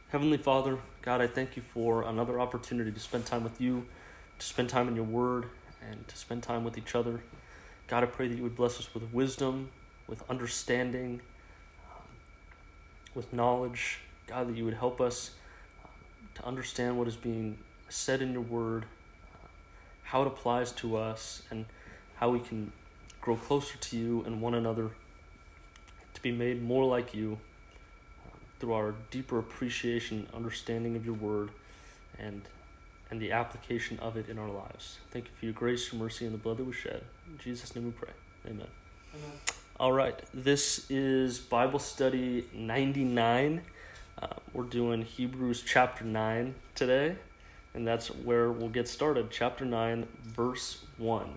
Heavenly Father, God, I thank you for another opportunity to spend time with you, to spend time in your word, and to spend time with each other. God, I pray that you would bless us with wisdom, with understanding, with knowledge. God, that you would help us to understand what is being said in your word, how it applies to us, and how we can grow closer to you and one another, to be made more like you through our deeper appreciation and understanding of your word and the application of it in our lives. Thank you for your grace, your mercy, and the blood that was shed. In Jesus' name we pray. Amen. Amen. All right, this is Bible Study 99. We're doing Hebrews chapter 9 today, and that's where we'll get started. Chapter 9, verse 1.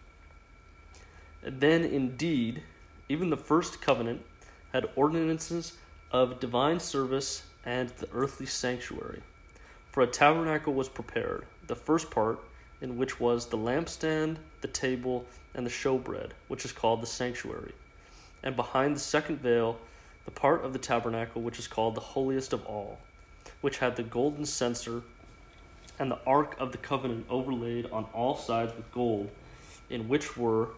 Then indeed, even the first covenant had ordinances of divine service and the earthly sanctuary. For a tabernacle was prepared, the first part, in which was the lampstand, the table, and the showbread, which is called the sanctuary. And behind the second veil, the part of the tabernacle which is called the holiest of all, which had the golden censer and the ark of the covenant overlaid on all sides with gold, in which were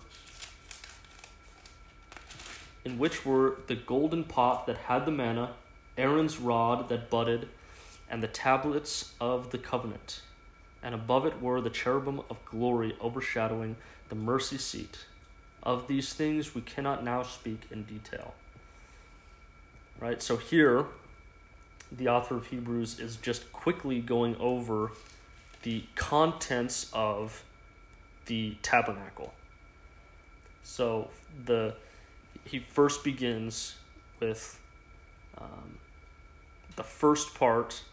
the golden pot that had the manna, Aaron's rod that budded, and the tablets of the covenant. And above it were the cherubim of glory overshadowing the mercy seat. Of these things we cannot now speak in detail. Right, so here, the author of Hebrews is just quickly going over the contents of the tabernacle. So he first begins with the first part,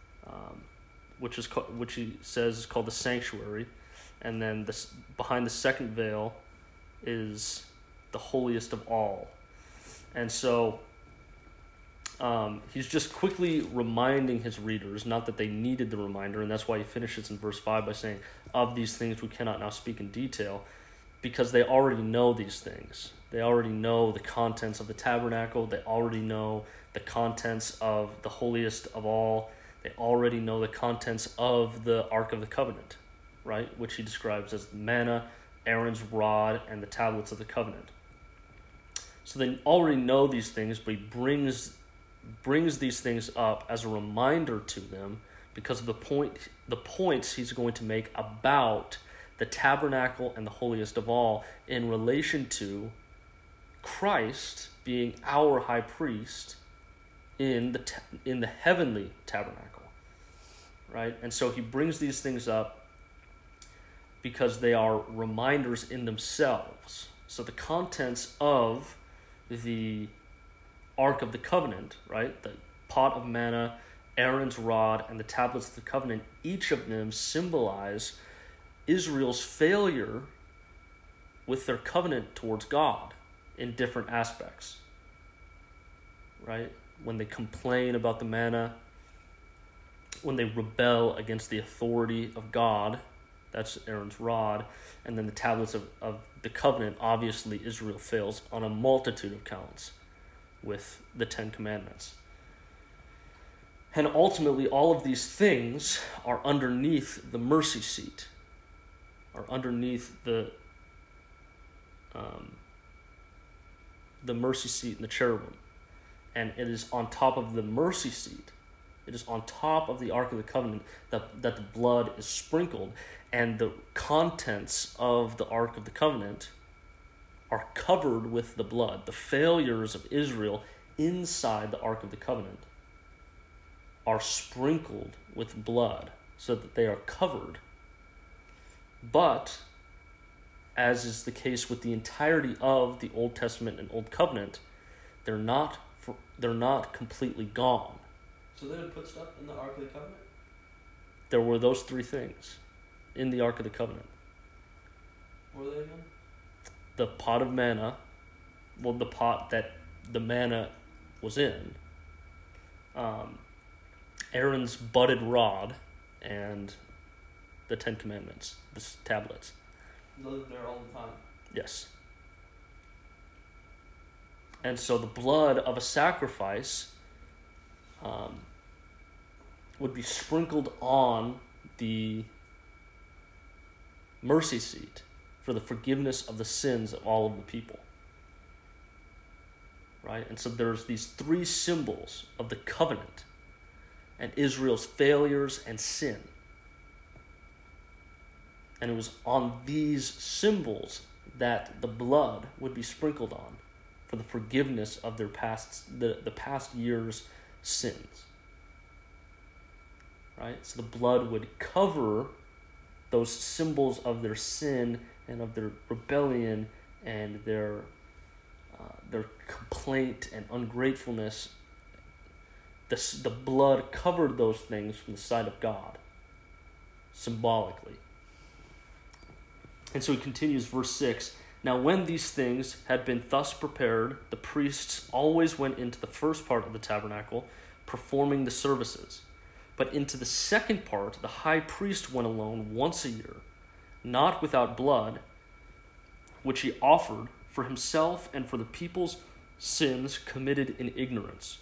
which he says is called the sanctuary, and then behind the second veil is the holiest of all. And so he's just quickly reminding his readers, not that they needed the reminder, and that's why he finishes in verse 5 by saying, of these things we cannot now speak in detail, because they already know these things. They already know the contents of the tabernacle. They already know the contents of the holiest of all. They already know the contents of the Ark of the Covenant, right? Which he describes as the manna, Aaron's rod, and the tablets of the covenant. So they already know these things, but he brings these things up as a reminder to them because of the points he's going to make about the tabernacle and the holiest of all in relation to Christ being our high priest in the heavenly tabernacle, right? And so he brings these things up because they are reminders in themselves. So the contents of the Ark of the Covenant, right? The pot of manna, Aaron's rod, and the tablets of the covenant, each of them symbolize Israel's failure with their covenant towards God in different aspects, right? When they complain about the manna, when they rebel against the authority of God, that's Aaron's rod, and then the tablets of the covenant, obviously Israel fails on a multitude of counts with the Ten Commandments. And ultimately, all of these things are underneath the mercy seat, are underneath the mercy seat and the cherubim. And it is on top of the mercy seat, it is on top of the Ark of the Covenant that the blood is sprinkled, and the contents of the Ark of the Covenant are covered with the blood. The failures of Israel inside the Ark of the Covenant are sprinkled with blood so that they are covered. But, as is the case with the entirety of the Old Testament and Old Covenant, they're not completely gone. So they would put stuff in the Ark of the Covenant? There were those three things in the Ark of the Covenant. What were they again? The pot of manna, well, the pot that the manna was in, Aaron's budded rod, and the Ten Commandments, the tablets. They lived there all the time. Yes. And so the blood of a sacrifice would be sprinkled on the mercy seat for the forgiveness of the sins of all of the people. Right? And so there's these three symbols of the covenant and Israel's failures and sin. And it was on these symbols that the blood would be sprinkled on for the forgiveness of their the past year's sins. Right? So the blood would cover those symbols of their sin and of their rebellion and their complaint and ungratefulness. The blood covered those things from the sight of God, symbolically. And so he continues, verse 6, "Now when these things had been thus prepared, the priests always went into the first part of the tabernacle, performing the services. But into the second part, the high priest went alone once a year, not without blood, which he offered for himself and for the people's sins committed in ignorance."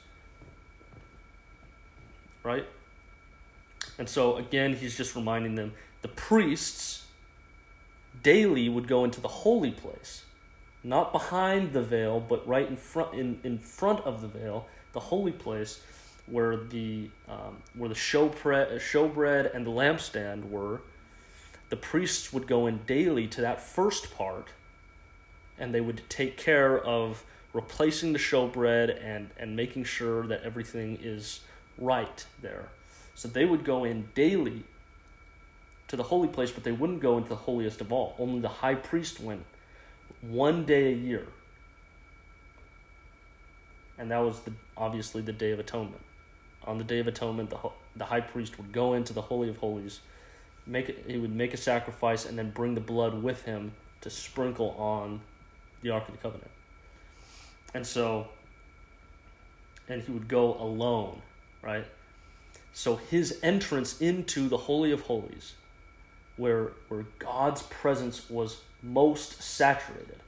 Right? And so, again, he's just reminding them, the priests daily would go into the holy place, not behind the veil, but right in front of the veil, the holy place where the showbread and the lampstand were. The priests would go in daily to that first part, and they would take care of replacing the showbread and making sure that everything is right there. So they would go in daily to the holy place, but they wouldn't go into the holiest of all. Only the high priest went one day a year. And that was obviously the Day of Atonement. On the Day of Atonement, the high priest would go into the Holy of Holies, he would make a sacrifice, and then bring the blood with him to sprinkle on the Ark of the Covenant. And he would go alone, right? So his entrance into the Holy of Holies, where God's presence was most saturated,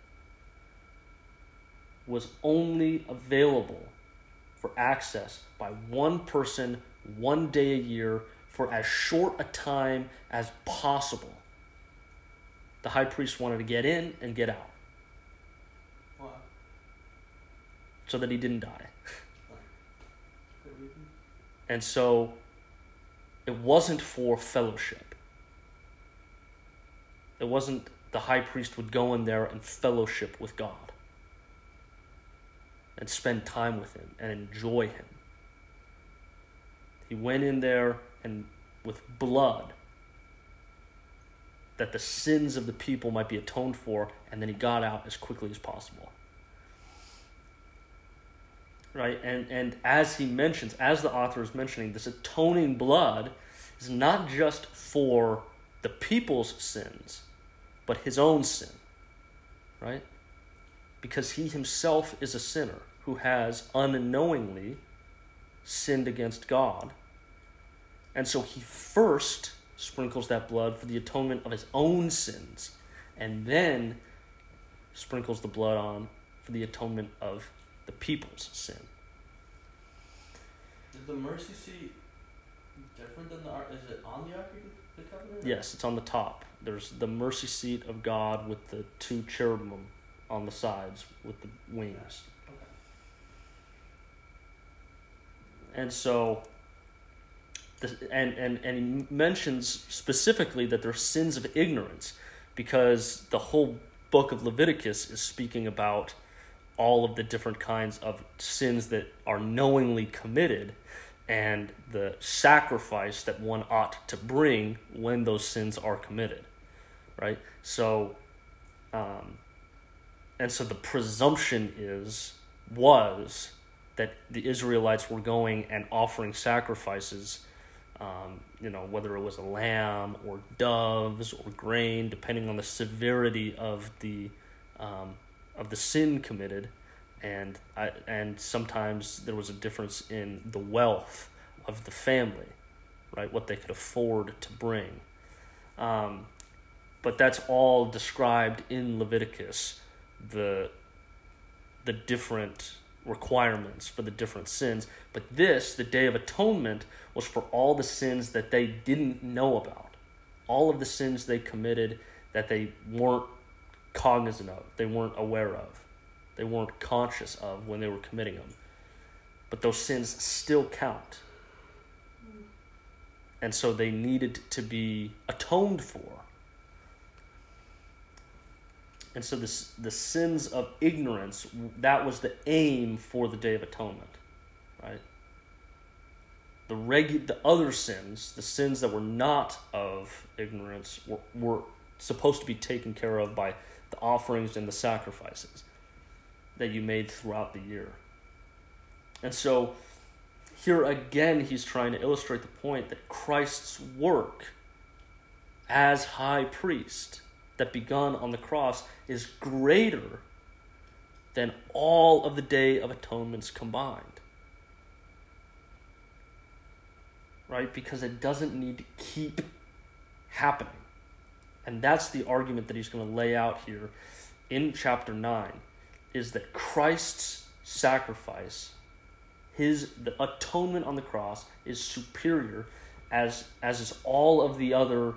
was only available for access by one person, one day a year, for as short a time as possible. The high priest wanted to get in and get out. Why? So that he didn't die. Good reason. And so it wasn't for fellowship. It wasn't the high priest would go in there and fellowship with God and spend time with him and enjoy him. He went in there and with blood, that the sins of the people might be atoned for, and then he got out as quickly as possible. Right? And as he mentions, as the author is mentioning, this atoning blood is not just for the people's sins, but his own sin. Right? Because he himself is a sinner who has unknowingly sinned against God. And so he first sprinkles that blood for the atonement of his own sins, and then sprinkles the blood on for the atonement of the people's sin. Is the mercy seat different than the Ark? Is it on the Ark of the Covenant? Yes, it's on the top. There's the mercy seat of God with the two cherubim on the sides with the wings. Okay. And so, and he mentions specifically that they're sins of ignorance, because the whole book of Leviticus is speaking about all of the different kinds of sins that are knowingly committed and the sacrifice that one ought to bring when those sins are committed, right? So, and so the presumption was that the Israelites were going and offering sacrifices, whether it was a lamb or doves or grain, depending on the severity of the sin committed, and sometimes there was a difference in the wealth of the family, right? What they could afford to bring, but that's all described in Leviticus. The different requirements for the different sins. But this, the Day of Atonement, was for all the sins that they didn't know about. All of the sins they committed that they weren't cognizant of, they weren't aware of, they weren't conscious of when they were committing them. But those sins still count. And so they needed to be atoned for. And so the sins of ignorance, that was the aim for the Day of Atonement, right? The other sins, the sins that were not of ignorance, were supposed to be taken care of by the offerings and the sacrifices that you made throughout the year. And so here again, he's trying to illustrate the point that Christ's work as high priest that begun on the cross is greater than all of the Day of Atonements combined. Right? Because it doesn't need to keep happening. And that's the argument that he's going to lay out here in chapter 9, is that Christ's sacrifice, the atonement on the cross, is superior, as is all of the other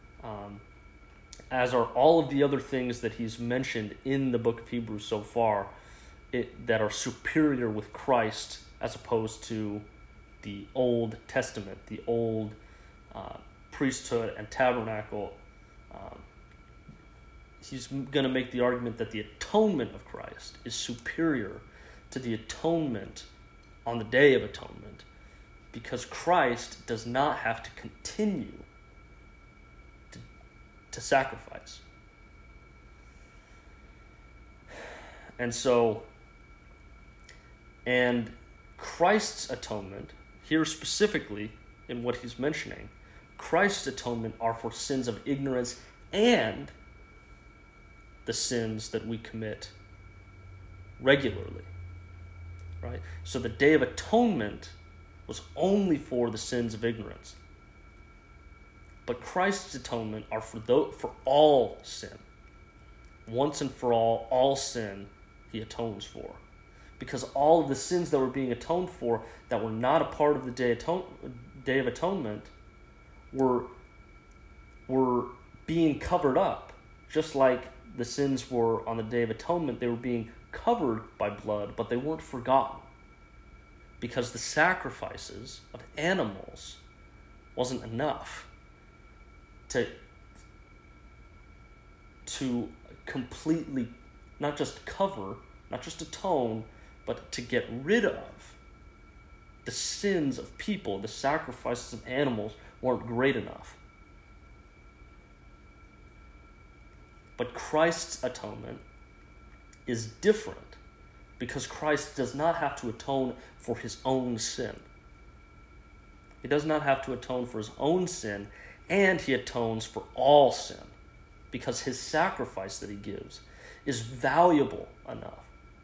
as are all of the other things that he's mentioned in the book of Hebrews so far, that are superior with Christ as opposed to the Old Testament, the old priesthood and tabernacle. He's going to make the argument that the atonement of Christ is superior to the atonement on the Day of Atonement, because Christ does not have to continue to sacrifice. And Christ's atonement, here specifically in what he's mentioning, Christ's atonement are for sins of ignorance and the sins that we commit regularly. Right? So the Day of Atonement was only for the sins of ignorance. But Christ's atonement are for all sin. Once and for all sin he atones for. Because all of the sins that were being atoned for that were not a part of the Day of Atonement were being covered up. Just like the sins were on the Day of Atonement, they were being covered by blood, but they weren't forgotten. Because the sacrifices of animals wasn't enough to completely not just cover, not just atone, but to get rid of the sins of people. The sacrifices of animals weren't great enough. But Christ's atonement is different because Christ does not have to atone for his own sin. He does not have to atone for his own sin, and he atones for all sin because his sacrifice that he gives is valuable enough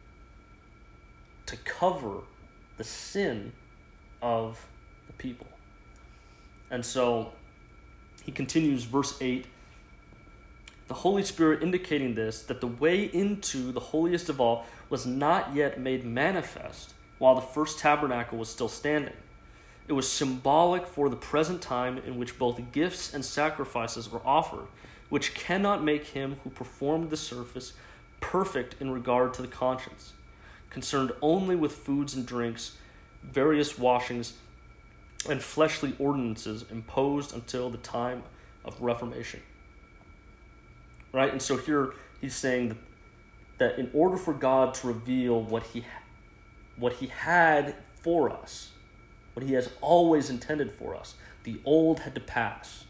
to cover the sin of the people. And so he continues, verse 8, the Holy Spirit indicating this, that the way into the holiest of all was not yet made manifest while the first tabernacle was still standing. It was symbolic for the present time in which both gifts and sacrifices were offered, which cannot make him who performed the service perfect in regard to the conscience, concerned only with foods and drinks, various washings, and fleshly ordinances imposed until the time of Reformation. Right? And so here he's saying that in order for God to reveal what he had for us, what he has always intended for us, the old had to pass.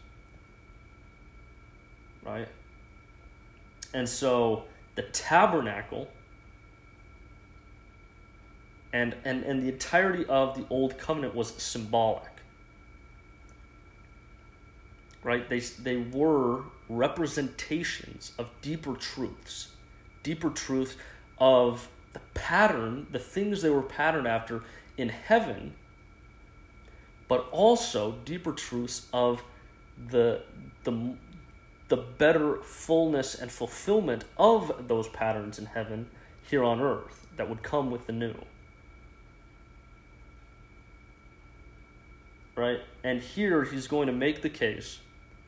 Right? And so the tabernacle and the entirety of the old covenant was symbolic. Right? They were representations of deeper truths of the pattern, the things they were patterned after in heaven, but also deeper truths of the better fullness and fulfillment of those patterns in heaven here on earth that would come with the new. right? And here he's going to make the case,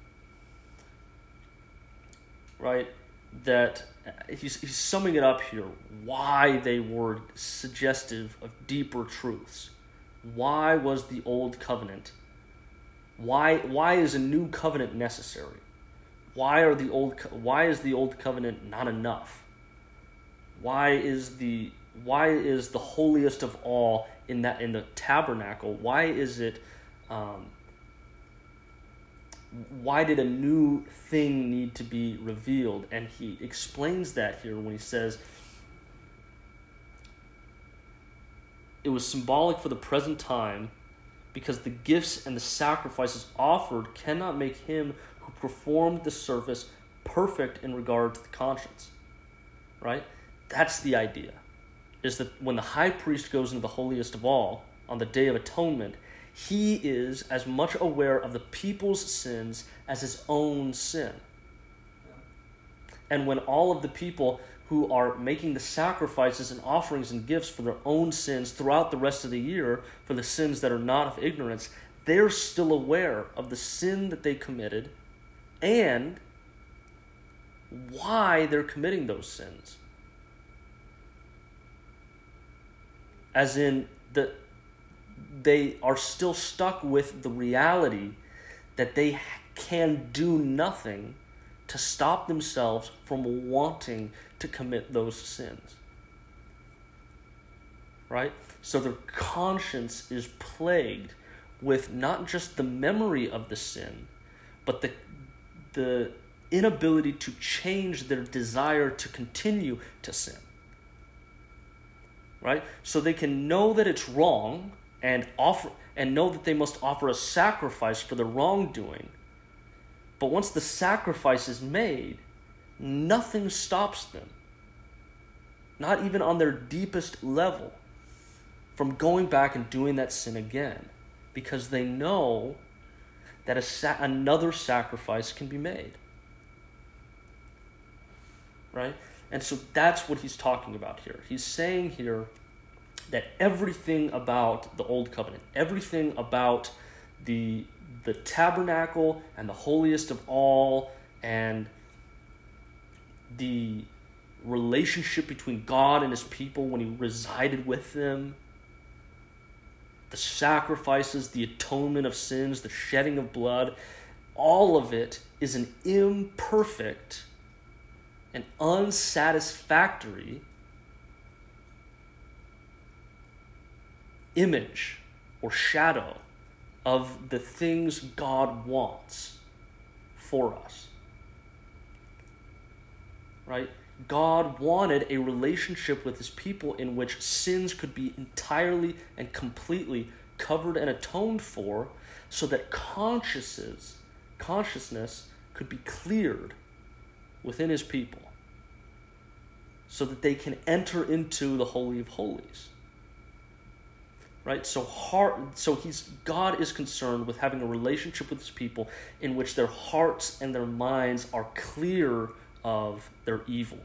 right, that he's summing it up here, why they were suggestive of deeper truths. Why was the old covenant? Why is a new covenant necessary? Why is the old covenant not enough? Why is the holiest of all in the tabernacle? Why is it? Why did a new thing need to be revealed? And he explains that here when he says, it was symbolic for the present time because the gifts and the sacrifices offered cannot make him who performed the service perfect in regard to the conscience. Right? That's the idea. Is that when the high priest goes into the holiest of all on the Day of Atonement, he is as much aware of the people's sins as his own sin. And when all of the people who are making the sacrifices and offerings and gifts for their own sins throughout the rest of the year, for the sins that are not of ignorance, they're still aware of the sin that they committed and why they're committing those sins. As in, they are still stuck with the reality that they can do nothing to stop themselves from wanting to commit those sins. Right? So their conscience is plagued with not just the memory of the sin, but the inability to change their desire to continue to sin. Right? So they can know that it's wrong and know that they must offer a sacrifice for the wrongdoing. But once the sacrifice is made, nothing stops them, not even on their deepest level, from going back and doing that sin again, because they know that another sacrifice can be made. Right? And so that's what he's talking about here. He's saying here that everything about the Old Covenant, everything about the tabernacle and the holiest of all and the relationship between God and his people when he resided with them, the sacrifices, the atonement of sins, the shedding of blood, all of it is an imperfect and unsatisfactory image or shadow of the things God wants for us. Right? God wanted a relationship with his people in which sins could be entirely and completely covered and atoned for, so that consciousness could be cleared within his people, so that they can enter into the Holy of Holies. Right? So God is concerned with having a relationship with his people in which their hearts and their minds are clear of their evil.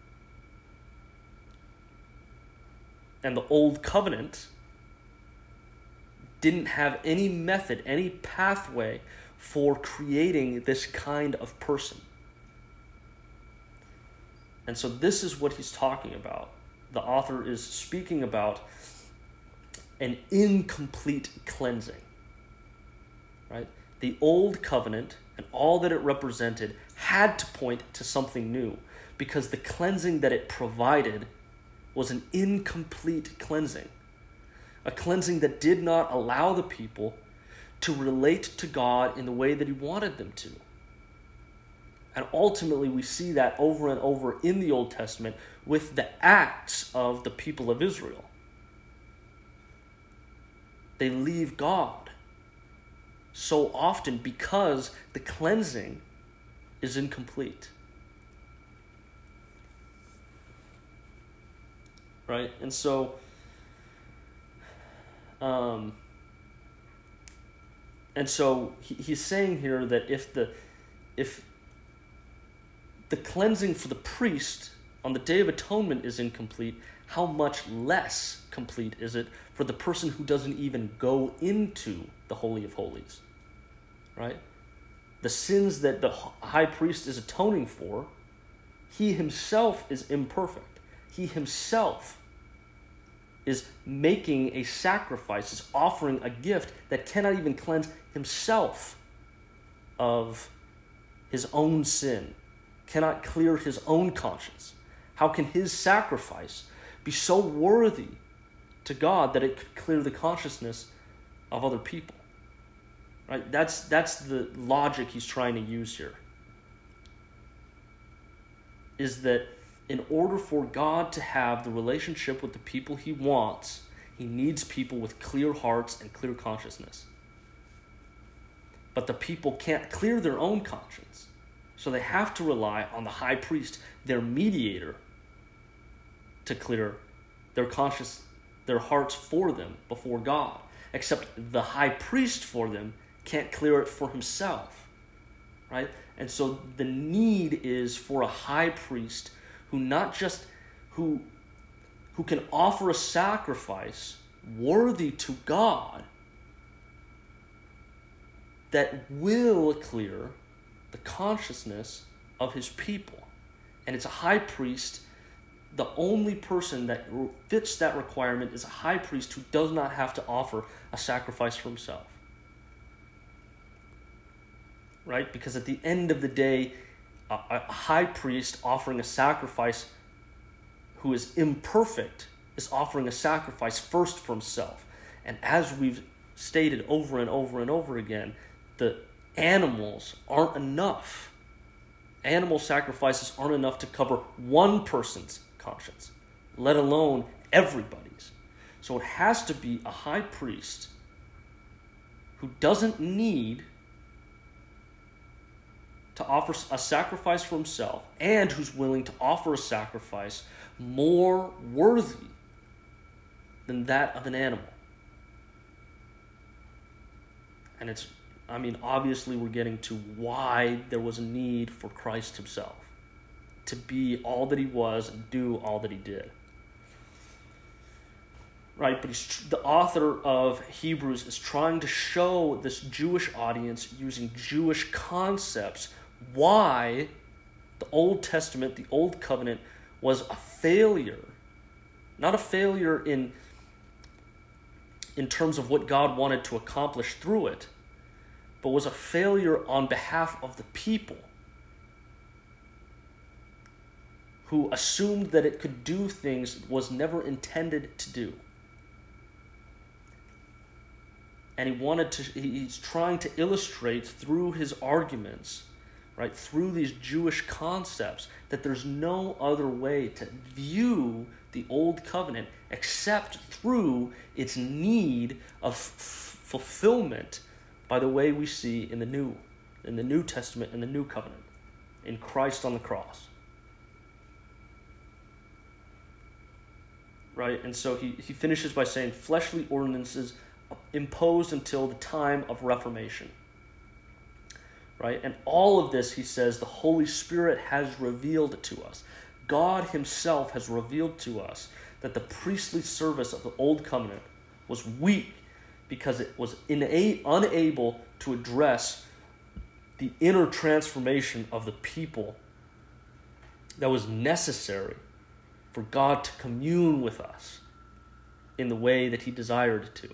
And the Old Covenant didn't have any method, any pathway for creating this kind of person. And so this is what he's talking about. The author is speaking about an incomplete cleansing. Right? The Old Covenant and all that it represented had to point to something new, because the cleansing that it provided was an incomplete cleansing. A cleansing that did not allow the people to relate to God in the way that he wanted them to. And ultimately we see that over and over in the Old Testament with the acts of the people of Israel. They leave God so often because the cleansing is incomplete. Right? And so he's saying here that if the cleansing for the priest on the Day of Atonement is incomplete, how much less complete is it for the person who doesn't even go into the Holy of Holies, right? The sins that the high priest is atoning for, he himself is imperfect. He himself is making a sacrifice, is offering a gift that cannot even cleanse himself of his own sin, cannot clear his own conscience. How can his sacrifice be so worthy to God that it could clear the consciousness of other people? Right? That's the logic he's trying to use here. Is that in order for God to have the relationship with the people he wants, he needs people with clear hearts and clear consciousness. But the people can't clear their own conscience. So they have to rely on the high priest, their mediator, to clear their hearts for them before God. Except the high priest for them can't clear it for himself. Right? And so the need is for a high priest who not just who can offer a sacrifice worthy to God that will clear the consciousness of his people. And it's a high priest. The only person that fits that requirement is a high priest who does not have to offer a sacrifice for himself. Right? Because at the end of the day, a high priest offering a sacrifice who is imperfect is offering a sacrifice first for himself. And as we've stated over and over and over again, the animals aren't enough. Animal sacrifices aren't enough to cover one person's conscience, let alone everybody's. So it has to be a high priest who doesn't need to offer a sacrifice for himself and who's willing to offer a sacrifice more worthy than that of an animal. And obviously we're getting to why there was a need for Christ himself to be all that he was and do all that he did. Right, but the author of Hebrews is trying to show this Jewish audience using Jewish concepts why the Old Testament, the Old Covenant, was a failure. Not a failure in terms of what God wanted to accomplish through it, but was a failure on behalf of the people who assumed that it could do things it was never intended to do. And he's trying to illustrate through his arguments, right, through these Jewish concepts, that there's no other way to view the Old Covenant except through its need of fulfillment by the way we see in the New Testament, in the New Covenant, in Christ on the cross. Right? And so he finishes by saying, fleshly ordinances imposed until the time of Reformation. Right? And all of this, he says, the Holy Spirit has revealed to us. God himself has revealed to us that the priestly service of the Old Covenant was weak because it was unable to address the inner transformation of the people that was necessary for God to commune with us in the way that he desired to.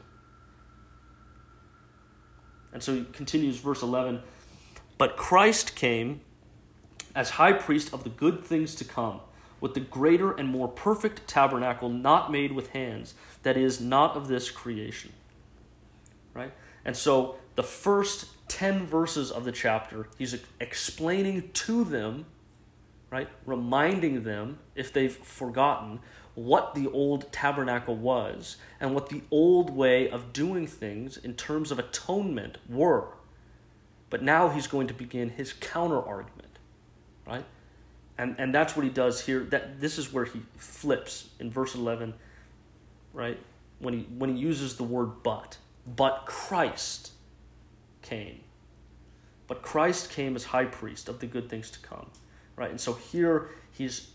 And so he continues, verse 11, but Christ came as high priest of the good things to come, with the greater and more perfect tabernacle not made with hands, that is, not of this creation. Right? And so the first 10 verses of the chapter, he's explaining to them, right, reminding them, if they've forgotten, what the old tabernacle was and what the old way of doing things in terms of atonement were. But now he's going to begin his counter-argument, right? And that's what he does here. This is where he flips in verse 11, right? When he uses the word but. But Christ came. But Christ came as high priest of the good things to come, right? And so here he's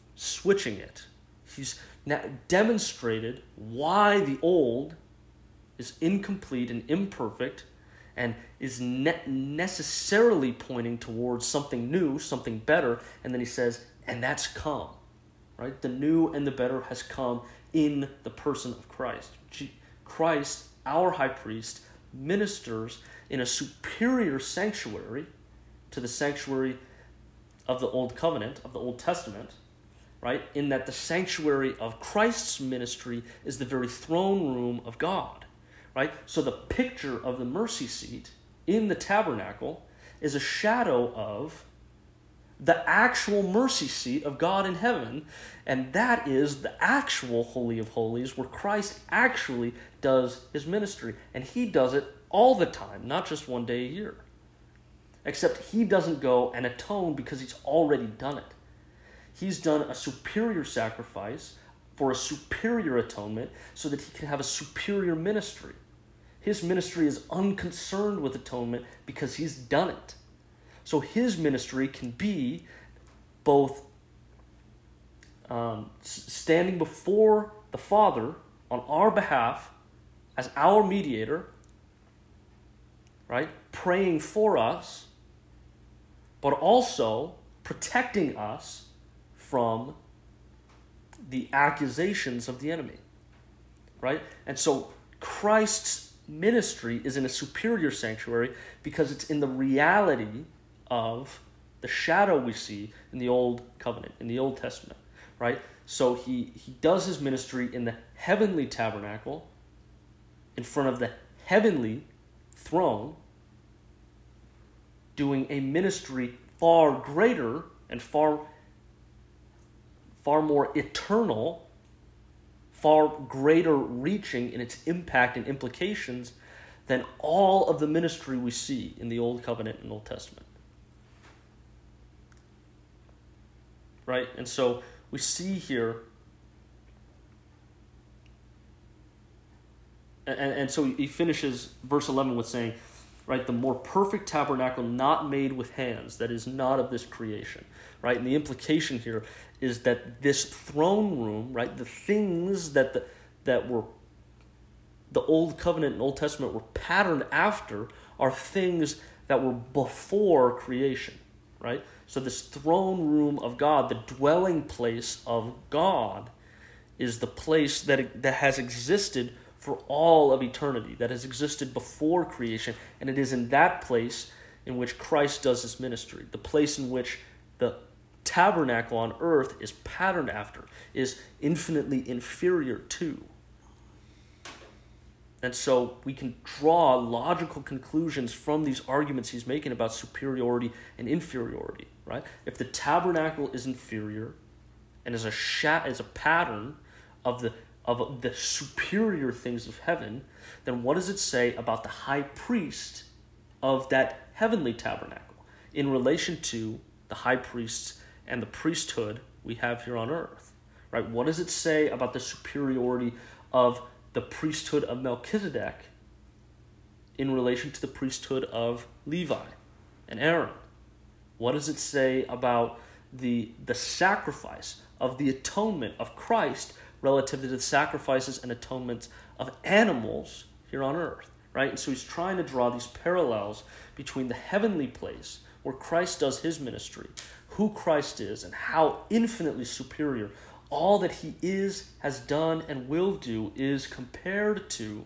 switching it. He's now demonstrated why the old is incomplete and imperfect, and is necessarily pointing towards something new, something better, and then he says, and that's come, right? The new and the better has come in the person of Christ. Christ, our high priest, ministers in a superior sanctuary to the sanctuary of the Old Covenant, of the Old Testament, right? In that the sanctuary of Christ's ministry is the very throne room of God, right? So the picture of the mercy seat in the tabernacle is a shadow of the actual mercy seat of God in heaven, and that is the actual Holy of Holies where Christ actually does his ministry, and he does it all the time, not just one day a year. Except he doesn't go and atone because he's already done it. He's done a superior sacrifice for a superior atonement so that he can have a superior ministry. His ministry is unconcerned with atonement because he's done it. So his ministry can be both standing before the Father on our behalf as our mediator, right, praying for us, but also protecting us from the accusations of the enemy, right? And so Christ's ministry is in a superior sanctuary because it's in the reality of the shadow we see in the Old Covenant, in the Old Testament, right? So he does his ministry in the heavenly tabernacle, in front of the heavenly throne, doing a ministry far greater and far more eternal, far greater reaching in its impact and implications than all of the ministry we see in the Old Covenant and Old Testament. Right? And so we see here, and so he finishes verse 11 with saying, right, the more perfect tabernacle not made with hands, that is not of this creation, right? And the implication here is that this throne room, right, the things that were the Old Covenant and Old Testament were patterned after are things that were before creation, right? So this throne room of God, the dwelling place of God, is the place that has existed for all of eternity, that has existed before creation, and it is in that place in which Christ does his ministry, the place in which the tabernacle on earth is patterned after, is infinitely inferior to. And so we can draw logical conclusions from these arguments he's making about superiority and inferiority, right? If the tabernacle is inferior and is a pattern of the superior things of heaven, then what does it say about the high priest of that heavenly tabernacle in relation to the high priests and the priesthood we have here on earth, right? What does it say about the superiority of the priesthood of Melchizedek in relation to the priesthood of Levi and Aaron? What does it say about the sacrifice of the atonement of Christ relative to the sacrifices and atonements of animals here on earth, right? And so he's trying to draw these parallels between the heavenly place where Christ does his ministry, who Christ is, and how infinitely superior all that he is, has done, and will do is compared to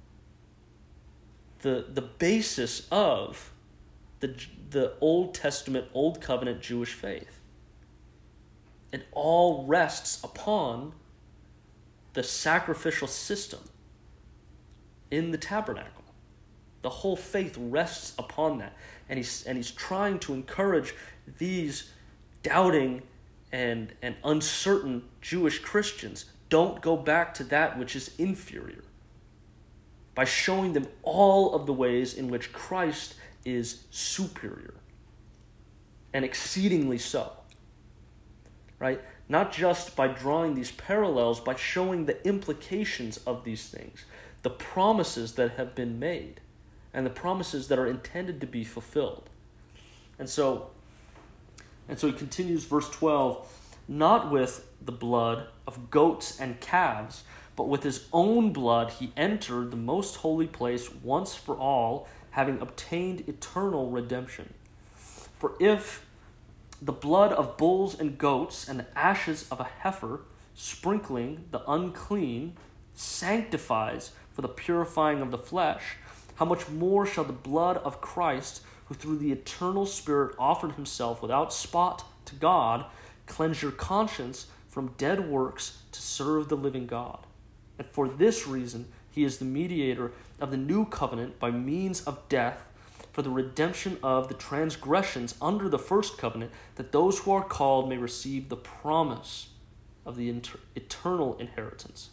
the basis of the Old Testament, Old Covenant Jewish faith. It all rests upon the sacrificial system in the tabernacle. The whole faith rests upon that. And he's trying to encourage these doubting and uncertain Jewish Christians, don't go back to that which is inferior, by showing them all of the ways in which Christ is superior, and exceedingly so, right? Not just by drawing these parallels, by showing the implications of these things, the promises that have been made, and the promises that are intended to be fulfilled. And so he continues, verse 12, not with the blood of goats and calves, but with his own blood he entered the most holy place once for all, having obtained eternal redemption. For if the blood of bulls and goats and the ashes of a heifer, sprinkling the unclean, sanctifies for the purifying of the flesh, how much more shall the blood of Christ, who through the eternal Spirit offered himself without spot to God, cleanse your conscience from dead works to serve the living God? And for this reason he is the mediator of the new covenant by means of death, for the redemption of the transgressions under the first covenant, that those who are called may receive the promise of the eternal inheritance.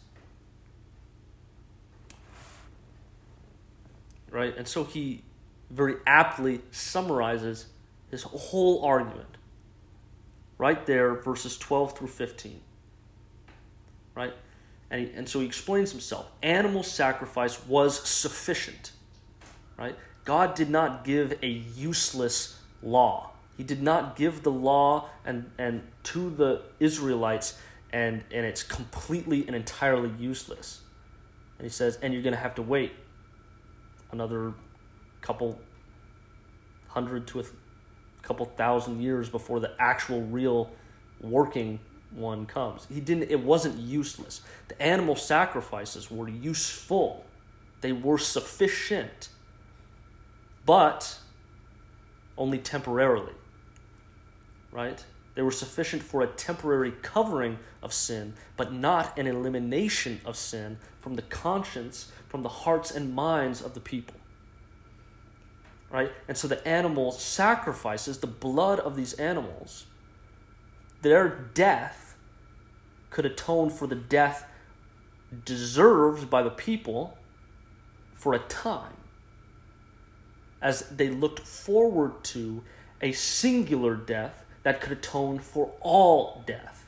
Right? And so he very aptly summarizes his whole argument right there, verses 12 through 15. Right? And so he explains himself. Animal sacrifice was sufficient. Right? God did not give a useless law. He did not give the law and to the Israelites and it's completely and entirely useless. And he says, and you're going to have to wait another couple hundred to a couple thousand years before the actual real working one comes. It wasn't useless. The animal sacrifices were useful. They were sufficient, but only temporarily. Right? They were sufficient for a temporary covering of sin, but not an elimination of sin from the conscience, from the hearts and minds of the people. Right? And so the animal sacrifices, the blood of these animals, their death could atone for the death deserved by the people for a time, as they looked forward to a singular death that could atone for all death.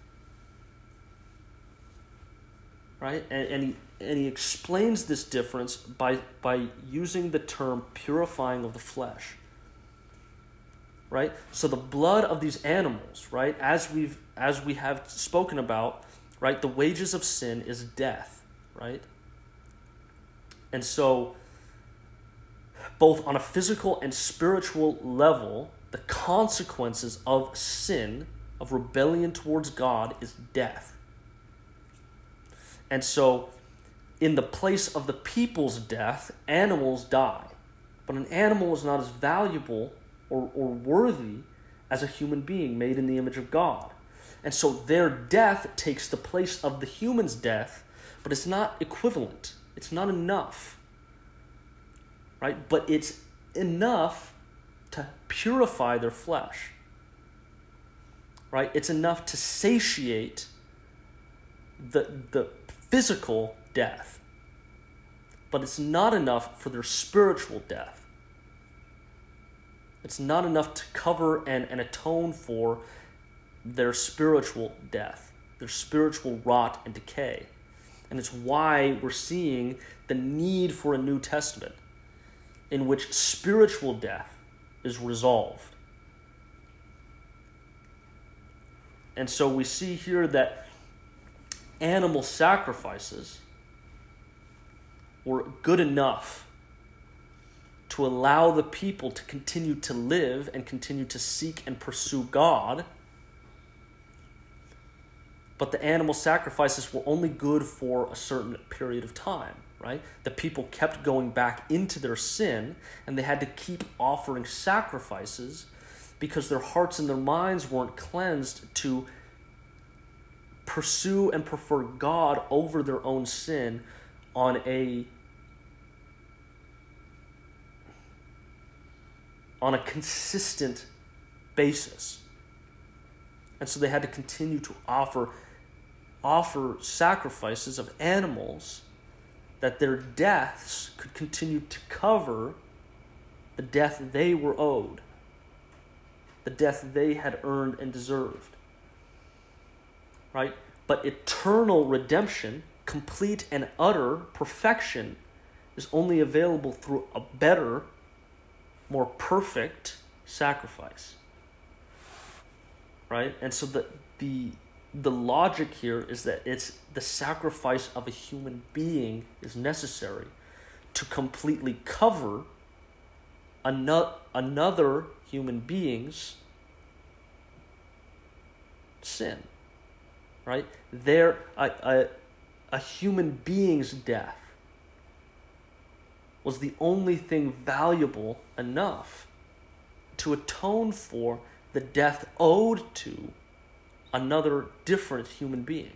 Right? And he explains this difference by using the term purifying of the flesh. Right? So the blood of these animals, right, as we have spoken about, right, the wages of sin is death, right? And so both on a physical and spiritual level, the consequences of sin, of rebellion towards God, is death. And so, in the place of the people's death, animals die. But an animal is not as valuable or worthy as a human being made in the image of God. And so their death takes the place of the human's death, but it's not equivalent. It's not enough. Right? But it's enough to purify their flesh. Right? It's enough to satiate the physical death. But it's not enough for their spiritual death. It's not enough to cover and atone for their spiritual death, their spiritual rot and decay. And it's why we're seeing the need for a New Testament in which spiritual death is resolved. And so we see here that animal sacrifices were good enough to allow the people to continue to live and continue to seek and pursue God. But the animal sacrifices were only good for a certain period of time, right? The people kept going back into their sin, and they had to keep offering sacrifices because their hearts and their minds weren't cleansed to pursue and prefer God over their own sin on a consistent basis. And so they had to continue to offer sacrifices of animals that their deaths could continue to cover the death they were owed, the death they had earned and deserved. Right? But eternal redemption, complete and utter perfection, is only available through a better, more perfect sacrifice. Right? And so the the logic here is that it's the sacrifice of a human being is necessary to completely cover another human being's sin, right? A human being's death was the only thing valuable enough to atone for the death owed to another different human being.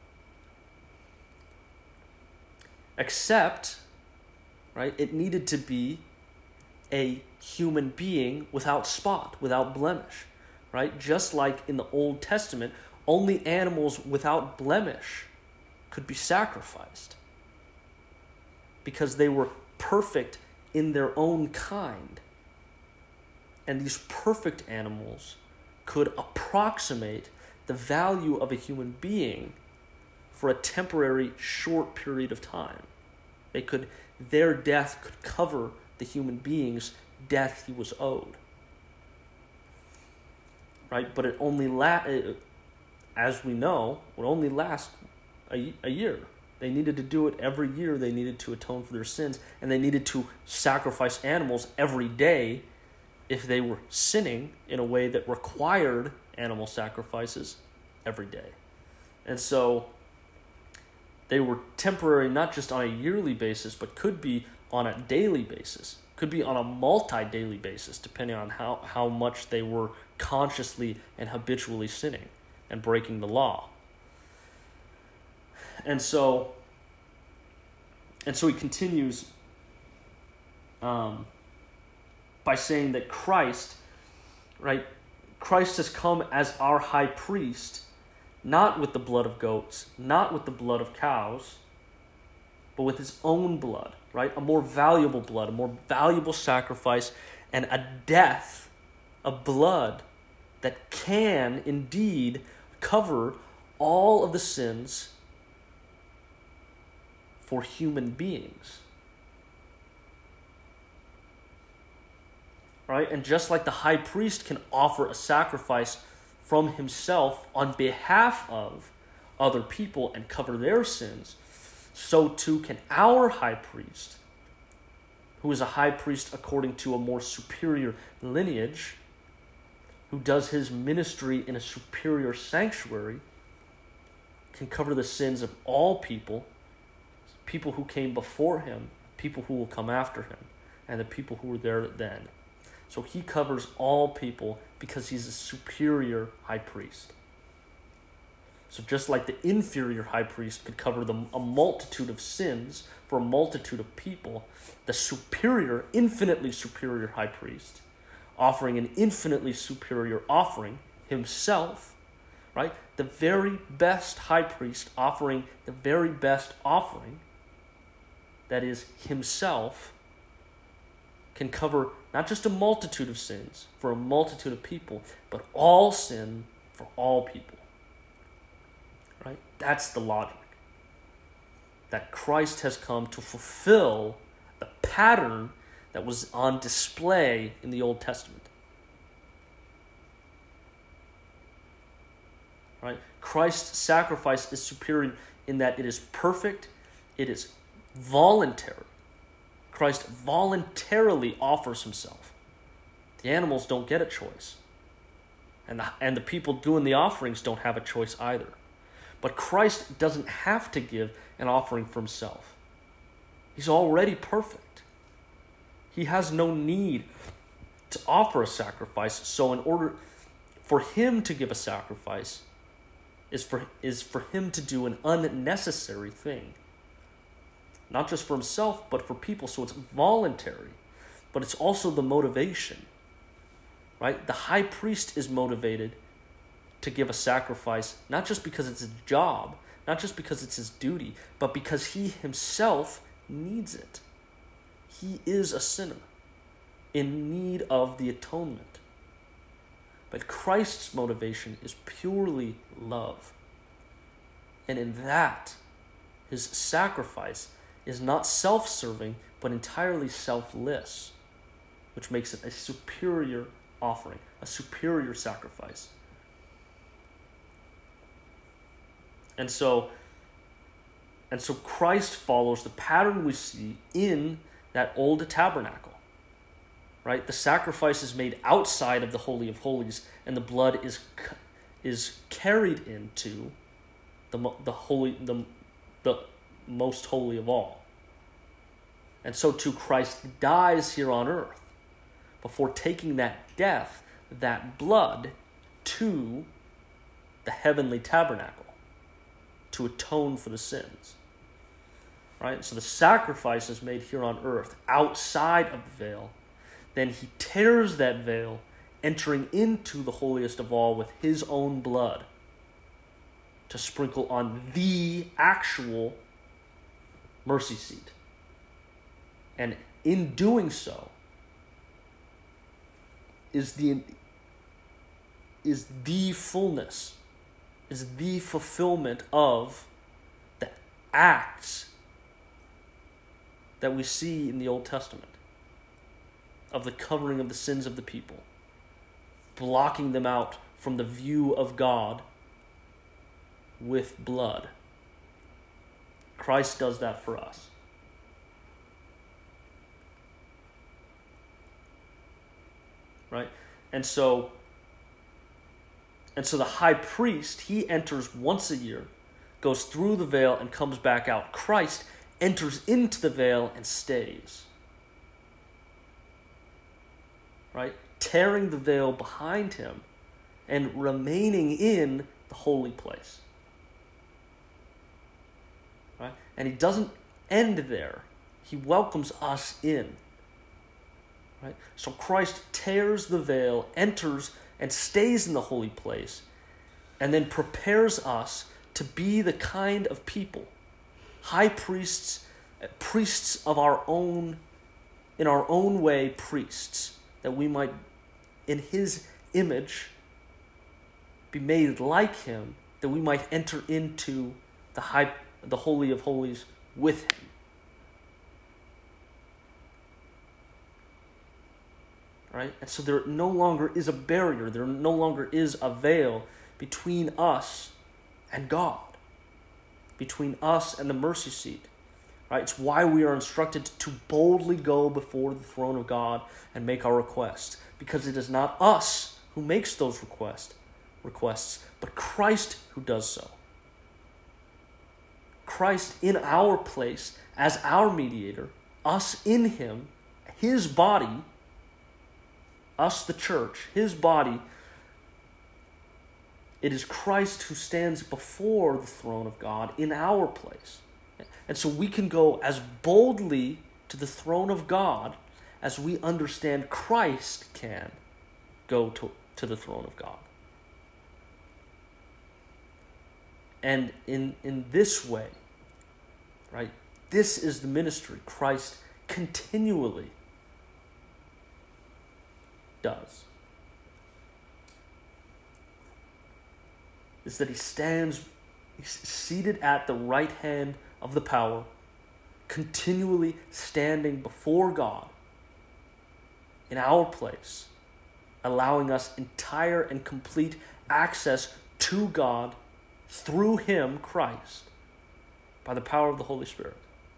Except, right, it needed to be a human being without spot, without blemish, right? Just like in the Old Testament, only animals without blemish could be sacrificed because they were perfect in their own kind. And these perfect animals could approximate the value of a human being for a temporary short period of time. Their death could cover the human being's death he was owed. Right? But it only as we know, would only last a year. They needed to do it every year. They needed to atone for their sins, and they needed to sacrifice animals every day if they were sinning in a way that required animal sacrifices every day. And so they were temporary not just on a yearly basis, but could be on a daily basis, could be on a multi-daily basis, depending on how much they were consciously and habitually sinning and breaking the law. And so he continues by saying that Christ has come as our high priest, not with the blood of goats, not with the blood of cows, but with his own blood, right? A more valuable blood, a more valuable sacrifice, and a death, a blood that can indeed cover all of the sins for human beings. Right? And just like the high priest can offer a sacrifice from himself on behalf of other people and cover their sins, so too can our high priest, who is a high priest according to a more superior lineage, who does his ministry in a superior sanctuary, can cover the sins of all people, people who came before him, people who will come after him, and the people who were there then. So he covers all people because he's a superior high priest. So just like the inferior high priest could cover a multitude of sins for a multitude of people, the superior, infinitely superior high priest, offering an infinitely superior offering, himself, right? The very best high priest offering the very best offering, that is himself, can cover not just a multitude of sins for a multitude of people, but all sin for all people. Right? That's the logic. That Christ has come to fulfill the pattern that was on display in the Old Testament. Right? Christ's sacrifice is superior in that it is perfect, it is voluntary. Christ voluntarily offers himself. The animals don't get a choice. And the people doing the offerings don't have a choice either. But Christ doesn't have to give an offering for himself. He's already perfect. He has no need to offer a sacrifice. So in order for him to give a sacrifice is for him to do an unnecessary thing. Not just for himself, but for people. So it's voluntary. But it's also the motivation. Right? The high priest is motivated to give a sacrifice, not just because it's his job, not just because it's his duty, but because he himself needs it. He is a sinner in need of the atonement. But Christ's motivation is purely love. And in that, his sacrifice is not self-serving, but entirely selfless, which makes it a superior offering, a superior sacrifice. And so Christ follows the pattern we see in that old tabernacle. Right? The sacrifice is made outside of the Holy of Holies, and the blood is carried into the most holy of all. And so too Christ dies here on earth before taking that death, that blood, to the heavenly tabernacle to atone for the sins. Right? So the sacrifice is made here on earth outside of the veil. Then he tears that veil, entering into the holiest of all with his own blood to sprinkle on the actual mercy seat. And in doing so is the fullness, is the fulfillment of the acts that we see in the Old Testament, of the covering of the sins of the people, blocking them out from the view of God with blood. Christ does that for us. Right? And so the high priest, he enters once a year, goes through the veil and comes back out. Christ enters into the veil and stays. Right? Tearing the veil behind him and remaining in the holy place. Right? And he doesn't end there. He welcomes us in. Right? So Christ tears the veil, enters and stays in the holy place, and then prepares us to be the kind of people, high priests, priests of our own, in our own way, priests, that we might, in his image, be made like him, that we might enter into the Holy of Holies with him. Right? And so there no longer is a barrier, there no longer is a veil between us and God, between us and the mercy seat. Right? It's why we are instructed to boldly go before the throne of God and make our requests, because it is not us who makes those requests, but Christ who does so. Christ in our place as our mediator, us in him, his body, us the church, his body. It is Christ who stands before the throne of God in our place. And so we can go as boldly to the throne of God as we understand Christ can go to the throne of God. And in this way, right, this is the ministry Christ continually does. Is that he's seated at the right hand of the power, continually standing before God in our place, allowing us entire and complete access to God through him, Christ, by the power of the Holy Spirit.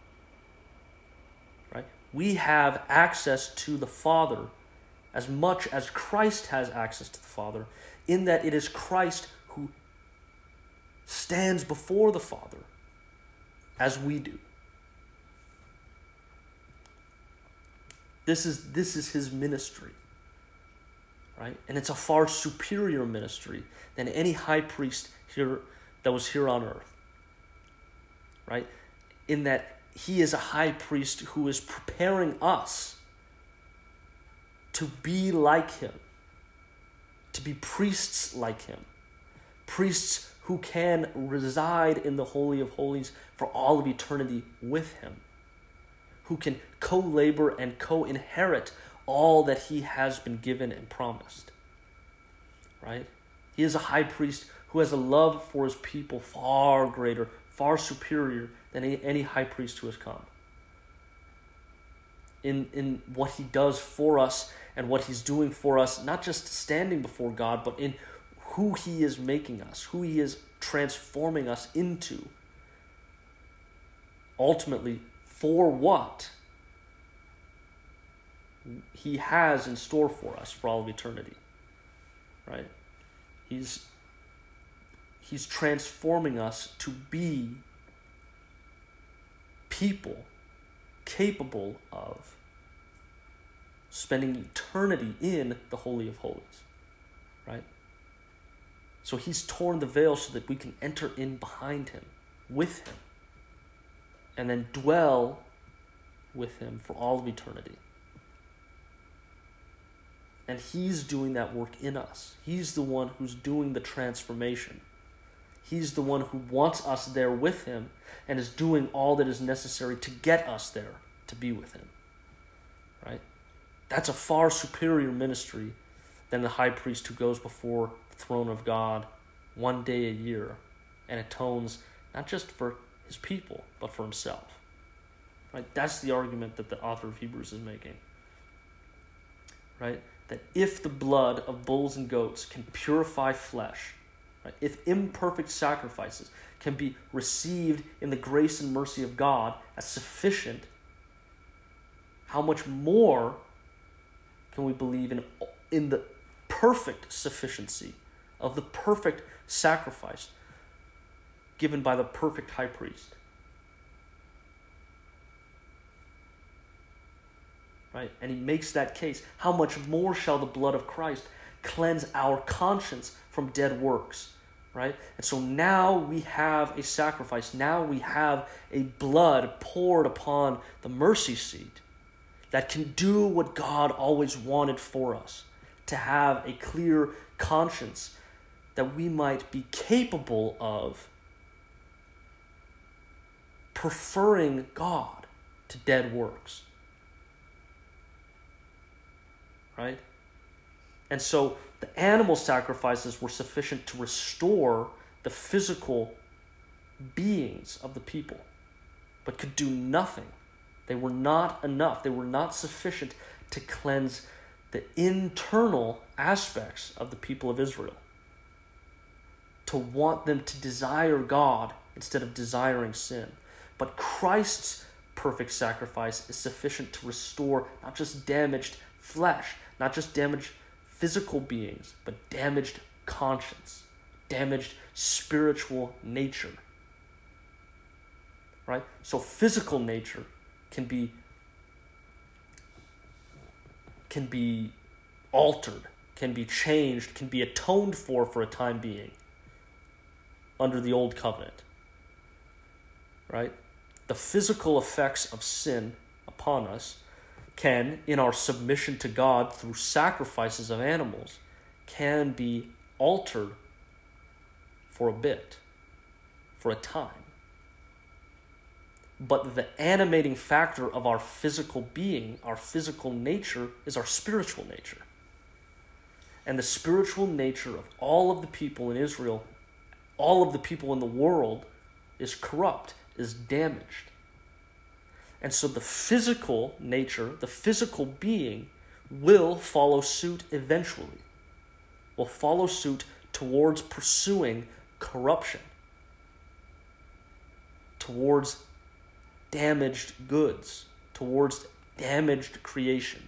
Right? We have access to the Father as much as Christ has access to the Father, in that it is Christ who stands before the Father as we do. This is his ministry. Right? And it's a far superior ministry than any high priest here that was here on earth. Right? In that he is a high priest who is preparing us to be like him, to be priests like him, priests who can reside in the Holy of Holies for all of eternity with him, who can co-labor and co-inherit all that he has been given and promised. Right? He is a high priest who has a love for his people far greater, far superior than any high priest who has come. In what he does for us and what he's doing for us, not just standing before God, but in who he is making us, who he is transforming us into. Ultimately, for what he has in store for us for all of eternity. Right? He's transforming us to be people capable of spending eternity in the Holy of Holies. Right? So he's torn the veil so that we can enter in behind him, with him, and then dwell with him for all of eternity. And he's doing that work in us. He's the one who's doing the transformation. He's the one who wants us there with him and is doing all that is necessary to get us there to be with him. Right? That's a far superior ministry than the high priest who goes before the throne of God one day a year and atones not just for his people, but for himself. Right? That's the argument that the author of Hebrews is making. Right? That if the blood of bulls and goats can purify flesh, right, if imperfect sacrifices can be received in the grace and mercy of God as sufficient, how much more can we believe in the perfect sufficiency of the perfect sacrifice given by the perfect high priest? Right? And he makes that case. How much more shall the blood of Christ cleanse our conscience from dead works? Right? And so now we have a sacrifice. Now we have a blood poured upon the mercy seat that can do what God always wanted for us, to have a clear conscience that we might be capable of preferring God to dead works. Right? And so the animal sacrifices were sufficient to restore the physical beings of the people, but could do nothing. They were not enough. They were not sufficient to cleanse the internal aspects of the people of Israel, to want them to desire God instead of desiring sin. But Christ's perfect sacrifice is sufficient to restore not just damaged flesh, not just damaged physical beings, but damaged conscience, damaged spiritual nature. Right? So physical nature can be altered, can be changed, can be atoned for a time being under the old covenant. Right? The physical effects of sin upon us can, in our submission to God through sacrifices of animals, can be altered for a bit, for a time. But the animating factor of our physical being, our physical nature, is our spiritual nature. And the spiritual nature of all of the people in Israel, all of the people in the world, is corrupt, is damaged. And so the physical nature, the physical being, will follow suit eventually. Will follow suit towards pursuing corruption, towards damaged goods, towards damaged creation.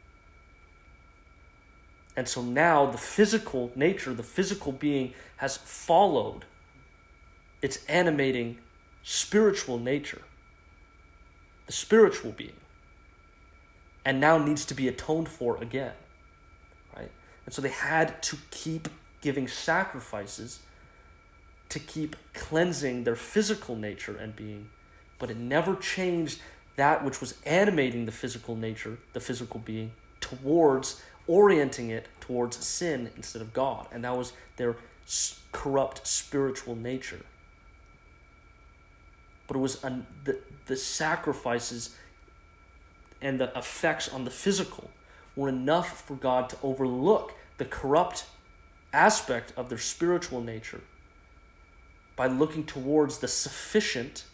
And so now the physical nature, the physical being, has followed its animating spiritual nature, the spiritual being, and now needs to be atoned for again. Right? And so they had to keep giving sacrifices to keep cleansing their physical nature and being, but it never changed that which was animating the physical nature, the physical being, towards orienting it towards sin instead of God. And that was their corrupt spiritual nature. But it was the sacrifices and the effects on the physical were enough for God to overlook the corrupt aspect of their spiritual nature by looking towards the sufficient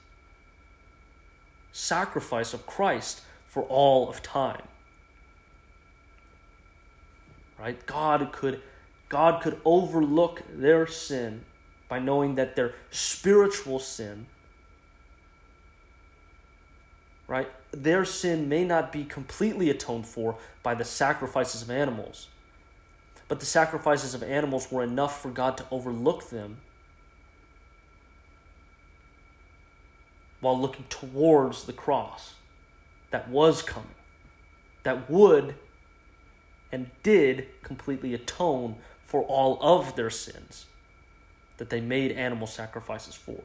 sacrifice of Christ for all of time. Right? God could overlook their sin by knowing that their spiritual sin, right, their sin may not be completely atoned for by the sacrifices of animals, but the sacrifices of animals were enough for God to overlook them while looking towards the cross that was coming, that would and did completely atone for all of their sins that they made animal sacrifices for.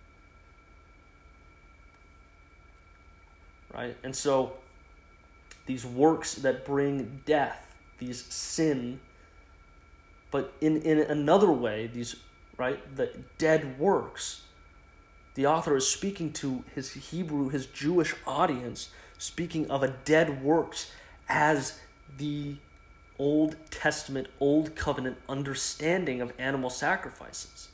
Right? And so these works that bring death, these sin, but in another way, these, right, the dead works, the author is speaking to his Jewish audience, speaking of a dead works as the Old Testament, Old Covenant understanding of animal sacrifices.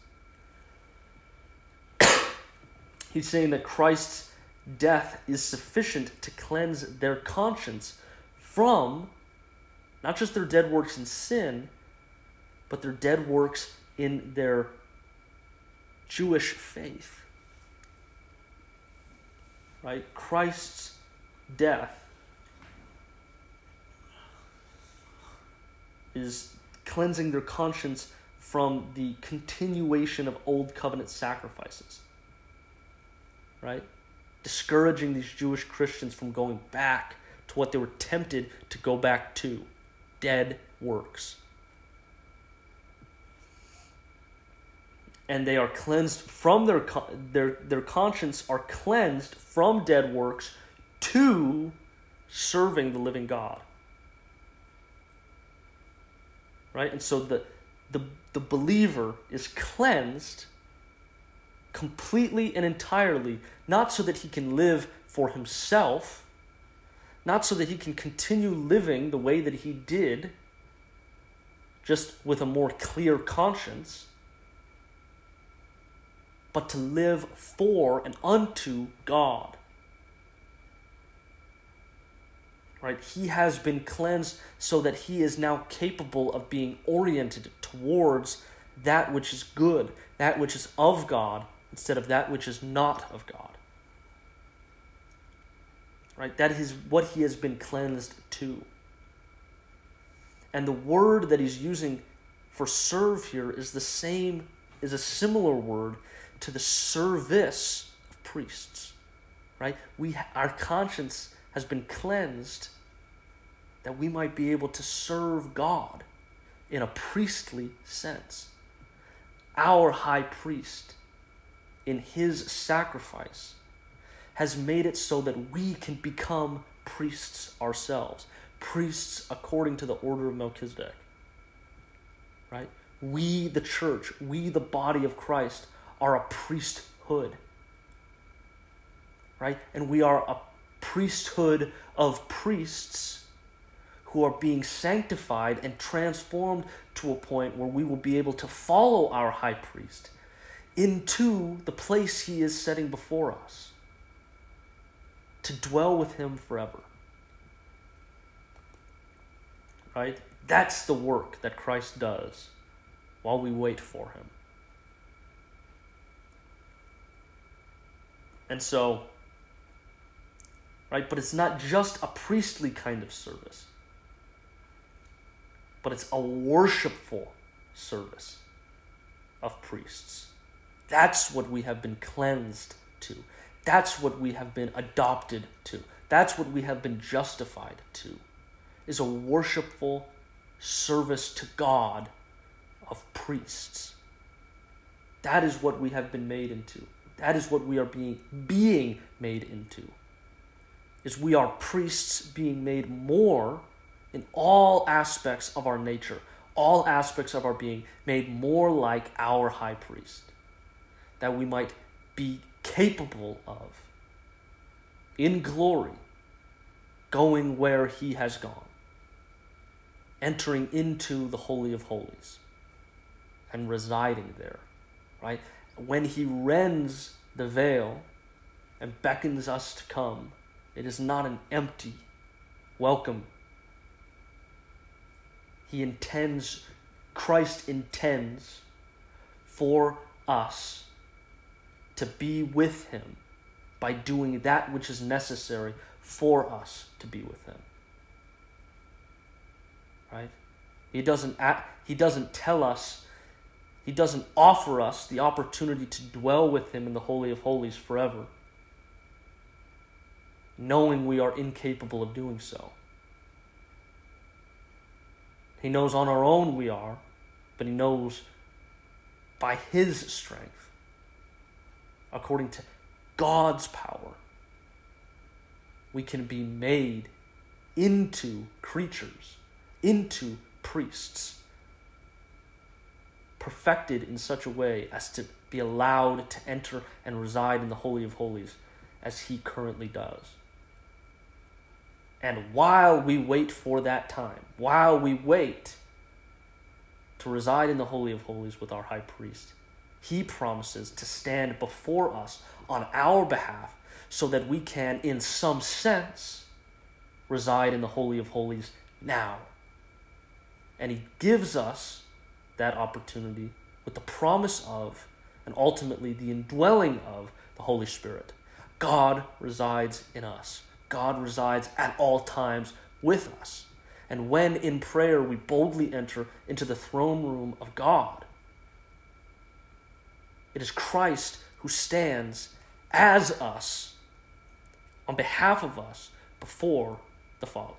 He's saying that Christ's death is sufficient to cleanse their conscience from not just their dead works in sin, but their dead works in their Jewish faith. Right? Christ's death is cleansing their conscience from the continuation of Old Covenant sacrifices. Right? Discouraging these Jewish Christians from going back to what they were tempted to go back to, dead works. And they are cleansed from their conscience are cleansed from dead works to serving the living God. Right? And so the believer is cleansed completely and entirely, not so that he can live for himself, not so that he can continue living the way that he did, just with a more clear conscience, but to live for and unto God. Right? He has been cleansed so that he is now capable of being oriented towards that which is good, that which is of God, instead of that which is not of God. Right? That is what he has been cleansed to. And the word that he's using for serve here is a similar word to the service of priests. Right? Our conscience has been cleansed that we might be able to serve God in a priestly sense. Our high priest, in his sacrifice, has made it so that we can become priests ourselves. Priests according to the order of Melchizedek. Right? We, the church, we, the body of Christ, are a priesthood. Right? And we are a priesthood of priests who are being sanctified and transformed to a point where we will be able to follow our high priest into the place he is setting before us, to dwell with him forever. Right? That's the work that Christ does while we wait for him. And so, right, but it's not just a priestly kind of service, but it's a worshipful service of priests. That's what we have been cleansed to. That's what we have been adopted to. That's what we have been justified to, is a worshipful service to God of priests. That is what we have been made into. That is what we are being made into. Is we are priests being made more in all aspects of our nature, all aspects of our being, made more like our high priest, that we might be capable of, in glory, going where he has gone, entering into the Holy of Holies, and residing there, right? When he rends the veil and beckons us to come, it is not an empty welcome. Christ intends for us to be with him by doing that which is necessary for us to be with him. Right? He doesn't tell us, he doesn't offer us the opportunity to dwell with him in the Holy of Holies forever, knowing we are incapable of doing so. He knows on our own we are, but he knows by his strength, according to God's power, we can be made into creatures, into priests, perfected in such a way as to be allowed to enter and reside in the Holy of Holies as he currently does. And while we wait for that time, while we wait to reside in the Holy of Holies with our high priest, he promises to stand before us on our behalf so that we can, in some sense, reside in the Holy of Holies now. And he gives us that opportunity with the promise of, and ultimately the indwelling of, the Holy Spirit. God resides in us. God resides at all times with us. And when in prayer we boldly enter into the throne room of God, it is Christ who stands as us, on behalf of us, before the Father.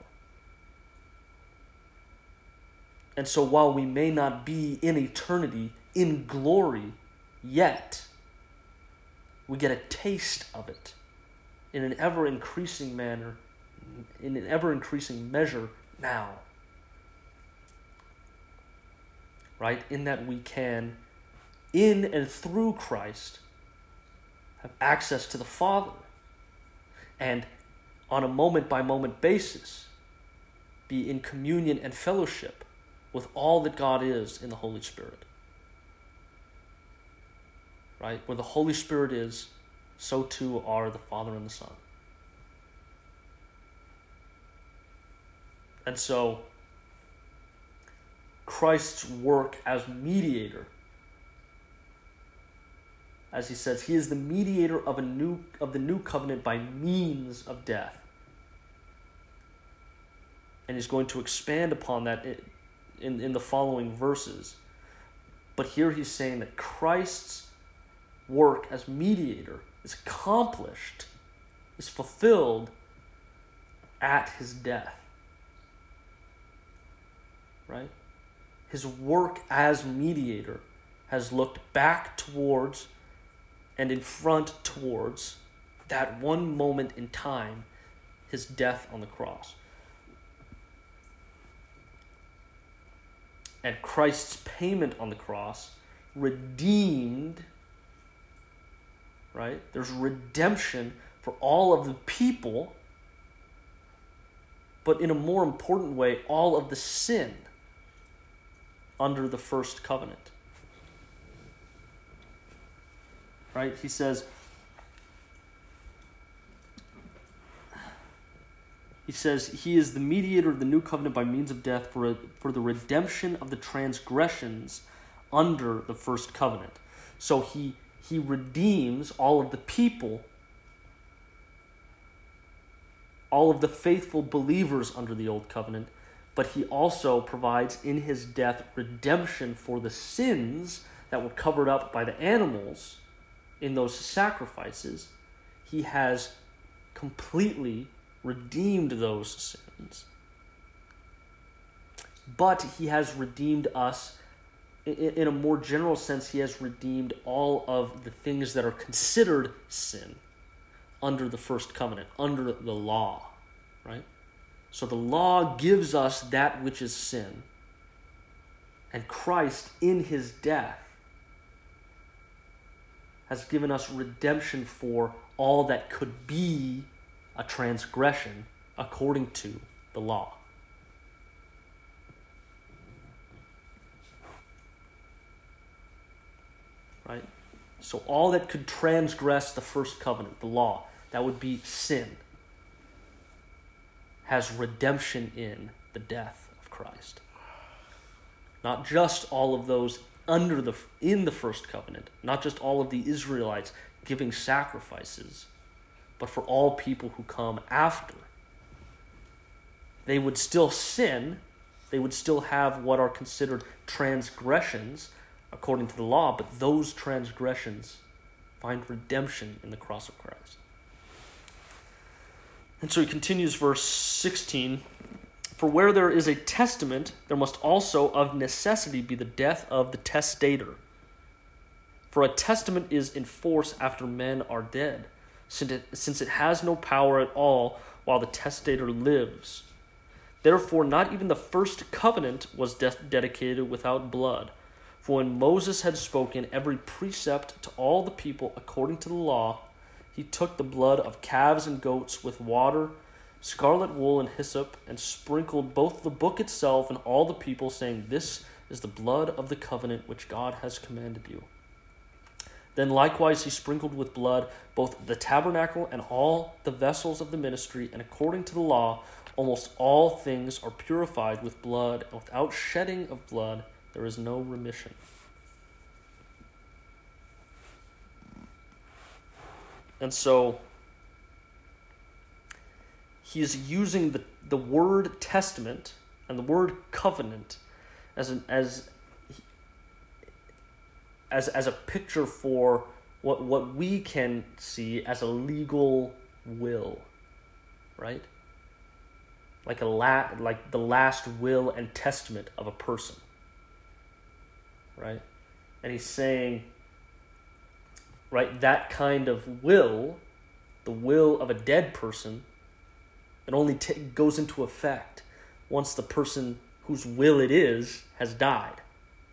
And so while we may not be in eternity, in glory, yet, we get a taste of it in an ever-increasing manner, in an ever-increasing measure now. Right? In that we can, in and through Christ, have access to the Father, and on a moment-by-moment basis, be in communion and fellowship with all that God is in the Holy Spirit. Right? Where the Holy Spirit is, so too are the Father and the Son. And so, Christ's work as mediator, as he says, he is the mediator of the new covenant by means of death. And he's going to expand upon that in the following verses. But here he's saying that Christ's work as mediator is accomplished, is fulfilled at his death. Right? His work as mediator has looked back towards and in front towards that one moment in time, his death on the cross. And Christ's payment on the cross redeemed, right? There's redemption for all of the people, but in a more important way, all of the sin under the first covenant. Right? He says, he is the mediator of the new covenant by means of death for the redemption of the transgressions under the first covenant. So he redeems all of the people, all of the faithful believers under the old covenant, but he also provides in his death redemption for the sins that were covered up by the animals in those sacrifices. He has completely redeemed those sins. But he has redeemed us in a more general sense. He has redeemed all of the things that are considered sin under the first covenant, under the law, right? So the law gives us that which is sin. And Christ, in his death, has given us redemption for all that could be a transgression according to the law. Right? So all that could transgress the first covenant, the law, that would be sin, has redemption in the death of Christ. Not just all of those in the first covenant, not just all of the Israelites giving sacrifices, but for all people who come after. They would still sin. They would still have what are considered transgressions according to the law, but those transgressions find redemption in the cross of Christ. And so he continues, verse 16, "For where there is a testament, there must also of necessity be the death of the testator. For a testament is in force after men are dead, since it has no power at all while the testator lives. Therefore, not even the first covenant was dedicated without blood. For when Moses had spoken every precept to all the people according to the law, he took the blood of calves and goats with water, scarlet wool, and hyssop, and sprinkled both the book itself and all the people, saying, 'This is the blood of the covenant which God has commanded you.' Then likewise he sprinkled with blood both the tabernacle and all the vessels of the ministry, and according to the law, almost all things are purified with blood, and without shedding of blood there is no remission." And so he is using the word testament and the word covenant as a picture for what we can see as a legal will, right? Like the last will and testament of a person, right? And he's saying, right, that kind of will, the will of a dead person, it only goes into effect once the person whose will it is has died.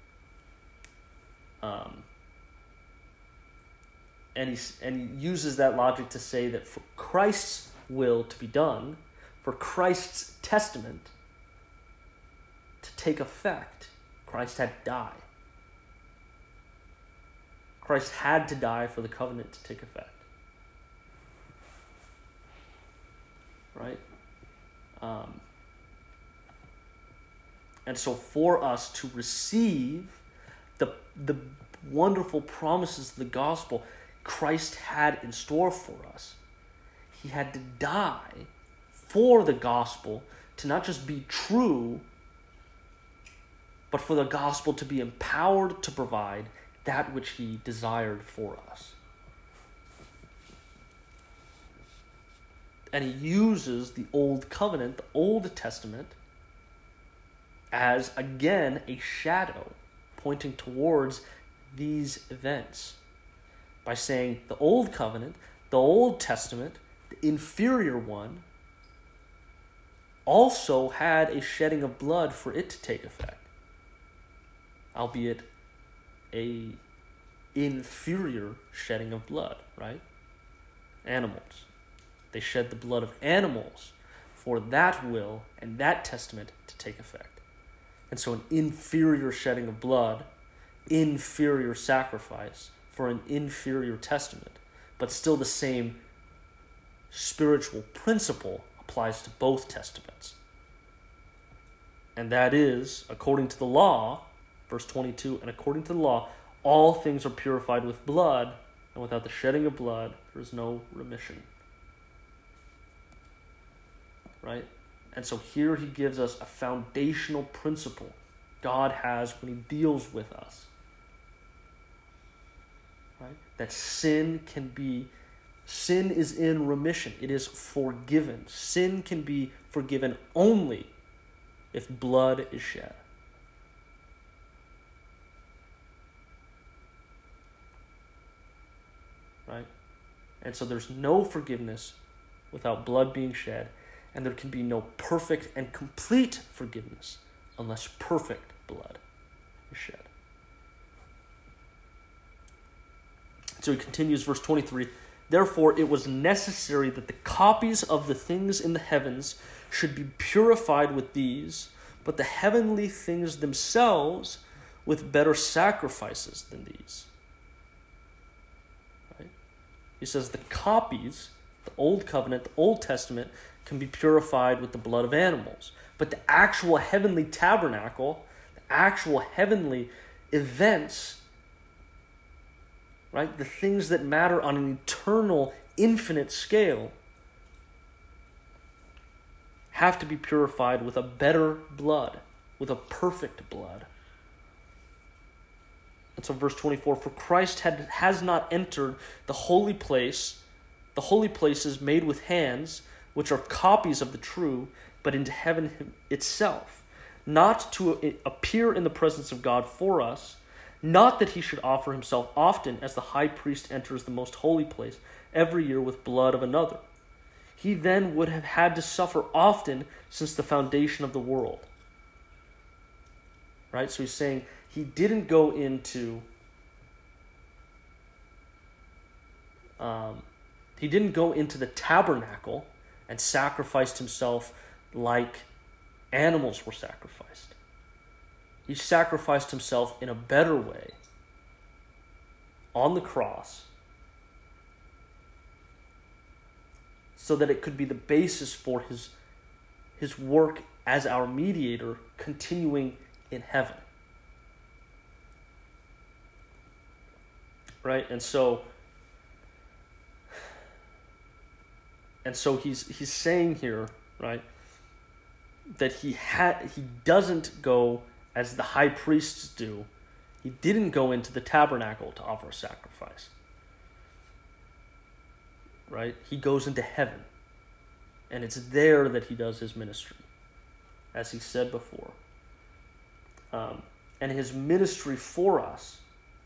And he uses that logic to say that for Christ's will to be done, for Christ's testament to take effect, Christ had to die. Christ had to die for the covenant to take effect. Right? And so for us to receive the wonderful promises of the gospel Christ had in store for us, he had to die for the gospel to not just be true, but for the gospel to be empowered to provide that which he desired for us. And he uses the Old Covenant, the Old Testament, as, again, a shadow pointing towards these events by saying the Old Covenant, the Old Testament, the inferior one, also had a shedding of blood for it to take effect, albeit a inferior shedding of blood, right? Animals. They shed the blood of animals for that will and that testament to take effect. And so an inferior shedding of blood, inferior sacrifice for an inferior testament, but still the same spiritual principle applies to both testaments. And that is, according to the law, verse 22, and according to the law, all things are purified with blood, and without the shedding of blood, there is no remission. Right? And so here he gives us a foundational principle God has when he deals with us. Right? That sin is in remission. It is forgiven. Sin can be forgiven only if blood is shed. Right? And so there's no forgiveness without blood being shed, and there can be no perfect and complete forgiveness unless perfect blood is shed. So he continues, verse 23, "Therefore it was necessary that the copies of the things in the heavens should be purified with these, but the heavenly things themselves with better sacrifices than these." Right? He says the copies, the Old Covenant, the Old Testament, can be purified with the blood of animals. But the actual heavenly tabernacle, the actual heavenly events, right? The things that matter on an eternal, infinite scale have to be purified with a better blood, with a perfect blood. And so verse 24, for Christ has not entered the holy places made with hands, which are copies of the true, but into heaven itself, not to appear in the presence of God for us, not that he should offer himself often as the high priest enters the most holy place every year with blood of another. He then would have had to suffer often since the foundation of the world. Right? So he's saying he didn't go into the tabernacle and sacrificed himself like animals were sacrificed. He sacrificed himself in a better way on the cross so that it could be the basis for his work as our mediator continuing in heaven. Right? And so he's saying here, right, that he doesn't go as the high priests do. He didn't go into the tabernacle to offer a sacrifice. Right? He goes into heaven. And it's there that he does his ministry, as he said before. And his ministry for us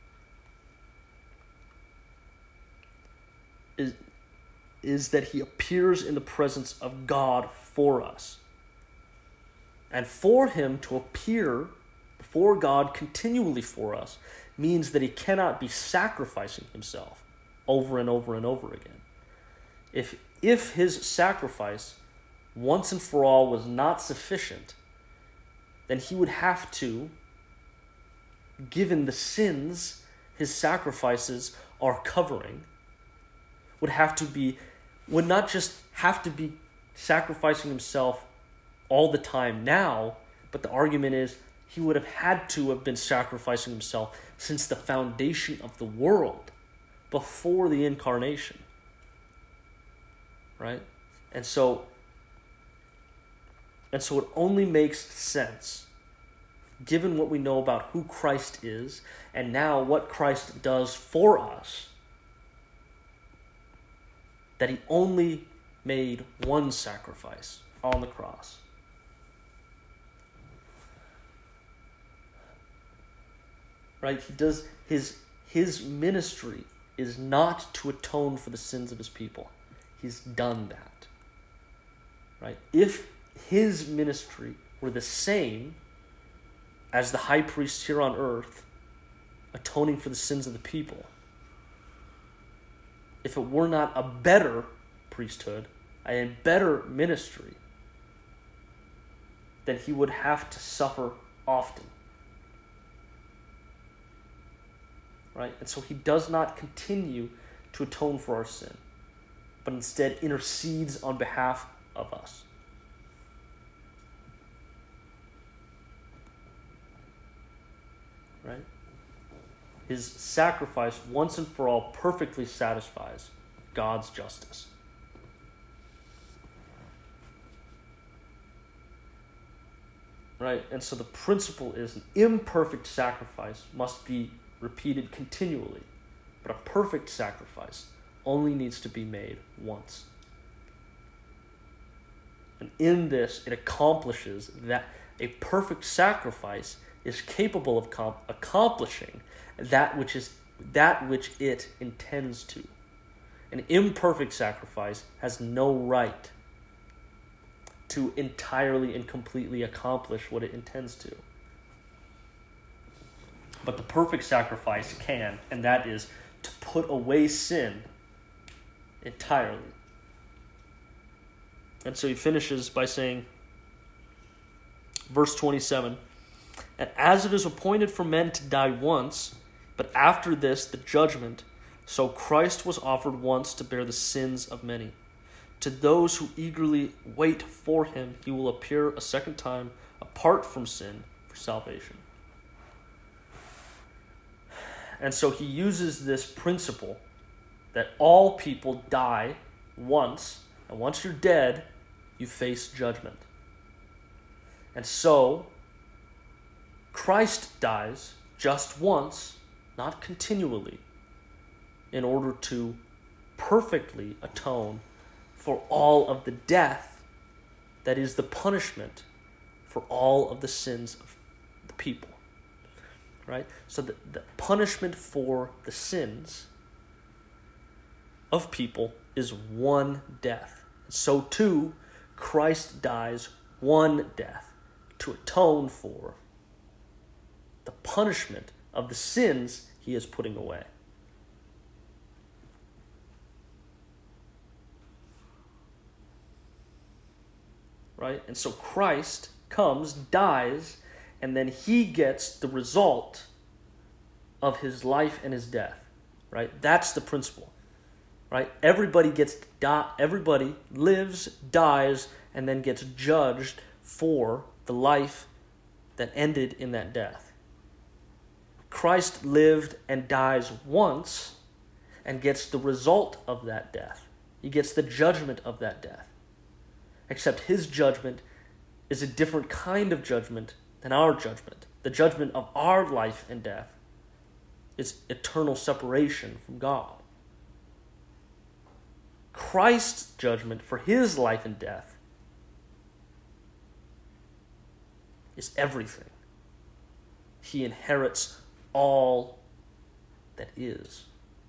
is that he appears in the presence of God for us. And for him to appear before God continually for us means that he cannot be sacrificing himself over and over and over again. If his sacrifice once and for all was not sufficient, then he would have to, given the sins his sacrifices are covering, would not just have to be sacrificing himself all the time now, but the argument is he would have had to have been sacrificing himself since the foundation of the world, before the incarnation. Right? And so it only makes sense, given what we know about who Christ is, and now what Christ does for us, that he only made one sacrifice on the cross. Right? He does his ministry is not to atone for the sins of his people. He's done that. Right? If his ministry were the same as the high priest here on earth, atoning for the sins of the people, if it were not a better priesthood, a better ministry, then he would have to suffer often. Right? And so he does not continue to atone for our sin, but instead intercedes on behalf of us. Right? His sacrifice once and for all perfectly satisfies God's justice. Right? And so the principle is an imperfect sacrifice must be repeated continually, but a perfect sacrifice only needs to be made once. And in this, it accomplishes that a perfect sacrifice is capable of accomplishing that which it intends to. An imperfect sacrifice has no right to entirely and completely accomplish what it intends to. But the perfect sacrifice can, and that is to put away sin entirely. And so he finishes by saying, verse 27, and as it is appointed for men to die once, but after this the judgment, so Christ was offered once to bear the sins of many. To those who eagerly wait for him, he will appear a second time apart from sin for salvation. And so he uses this principle that all people die once, and once you're dead, you face judgment. And so, Christ dies just once, not continually, in order to perfectly atone for all of the death that is the punishment for all of the sins of the people. Right? So the punishment for the sins of people is one death. So too, Christ dies one death to atone for the punishment of the sins he is putting away. Right? And so Christ comes, dies, and then he gets the result of his life and his death. Right? That's the principle. Right? Everybody everybody lives, dies, and then gets judged for the life that ended in that death. Christ lived and dies once and gets the result of that death. He gets the judgment of that death. Except his judgment is a different kind of judgment than our judgment. The judgment of our life and death is eternal separation from God. Christ's judgment for his life and death is everything. He inherits all that is.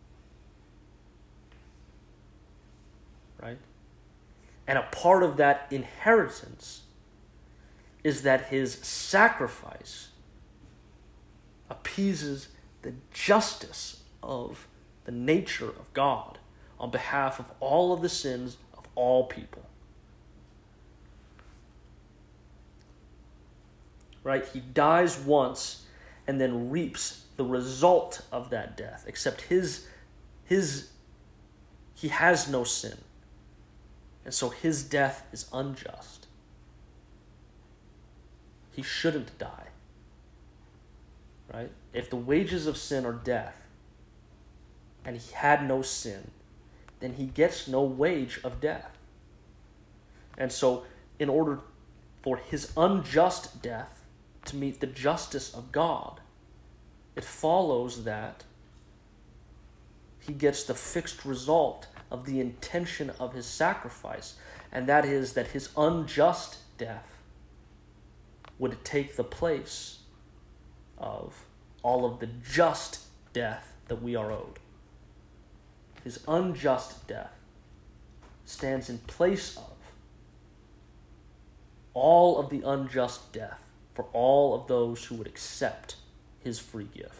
Right? And a part of that inheritance is that his sacrifice appeases the justice of the nature of God on behalf of all of the sins of all people. Right? He dies once and then reaps the result of that death, except he has no sin. And so his death is unjust. He shouldn't die. Right? If the wages of sin are death, and he had no sin, then he gets no wage of death. And so, in order for his unjust death to meet the justice of God, it follows that he gets the fixed result of the intention of his sacrifice, and that is that his unjust death would take the place of all of the just death that we are owed. His unjust death stands in place of all of the unjust death for all of those who would accept his free gift.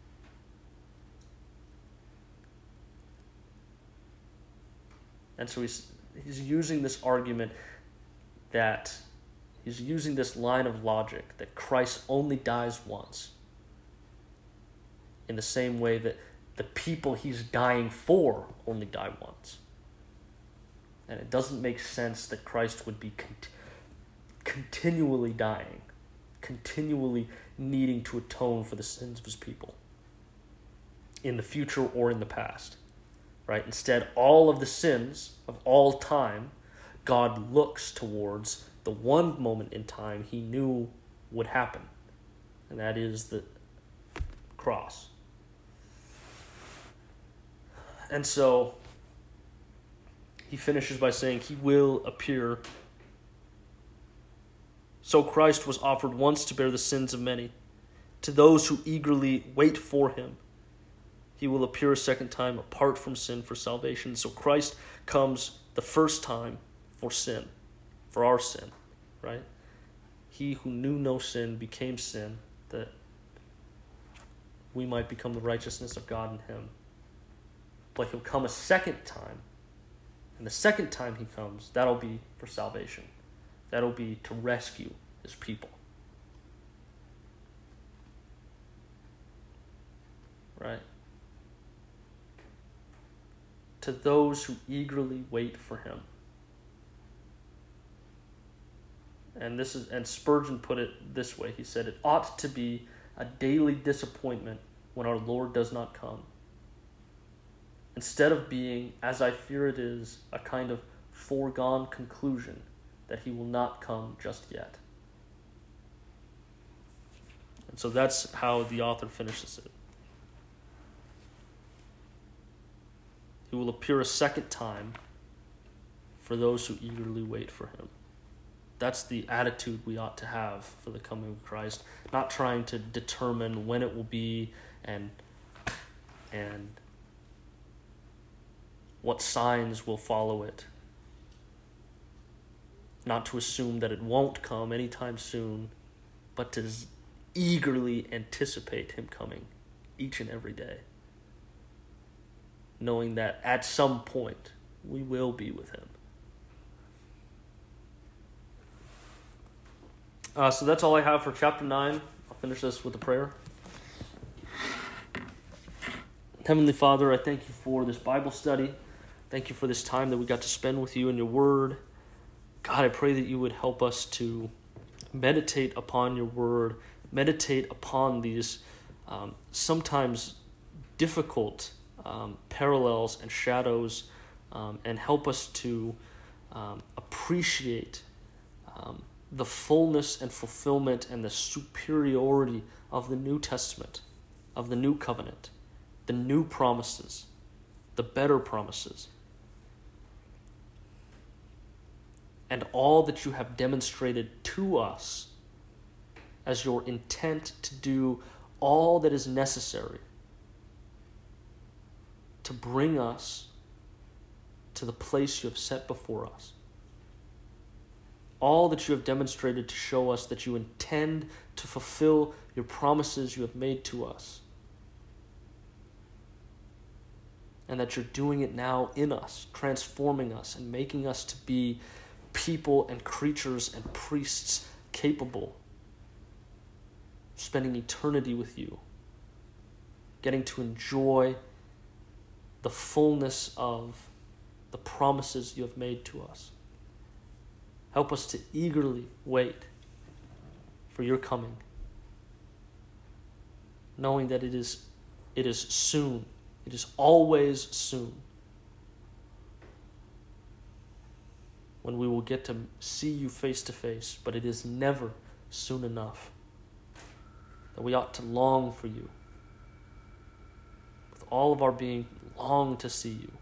And so he's using this argument that he's using this line of logic that Christ only dies once, in the same way that the people he's dying for only die once. And it doesn't make sense that Christ would be continually dying, continually needing to atone for the sins of his people, in the future or in the past. Right? Instead, all of the sins of all time, God looks towards the one moment in time he knew would happen, and that is the cross. And so he finishes by saying he will appear. So Christ was offered once to bear the sins of many. To those who eagerly wait for him, he will appear a second time apart from sin for salvation. So Christ comes the first time for sin, for our sin, right? He who knew no sin became sin, that we might become the righteousness of God in him. But he'll come a second time, and the second time he comes, that'll be for salvation. That'll be to rescue his people. Right? To those who eagerly wait for him. And Spurgeon put it this way. He said, it ought to be a daily disappointment when our Lord does not come. Instead of being, as I fear it is, a kind of foregone conclusion that he will not come just yet. And so that's how the author finishes it. He will appear a second time for those who eagerly wait for him. That's the attitude we ought to have for the coming of Christ, not trying to determine when it will be and what signs will follow it. Not to assume that it won't come anytime soon, but to eagerly anticipate him coming each and every day, knowing that at some point we will be with him. So that's all I have for chapter 9. I'll finish this with a prayer. Heavenly Father, I thank you for this Bible study. Thank you for this time that we got to spend with you in your word. God, I pray that you would help us to meditate upon your word, meditate upon these sometimes difficult parallels and shadows, and help us to appreciate the fullness and fulfillment and the superiority of the New Testament, of the New Covenant, the new promises, the better promises, and all that you have demonstrated to us as your intent to do all that is necessary to bring us to the place you have set before us. All that you have demonstrated to show us that you intend to fulfill your promises you have made to us. And that you're doing it now in us, transforming us and making us to be people and creatures and priests capable of spending eternity with you, getting to enjoy the fullness of the promises you have made to us. Help us to eagerly wait for your coming, knowing that it is soon. It is always soon, when we will get to see you face to face, but it is never soon enough. That we ought to long for you. With all of our being, long to see you.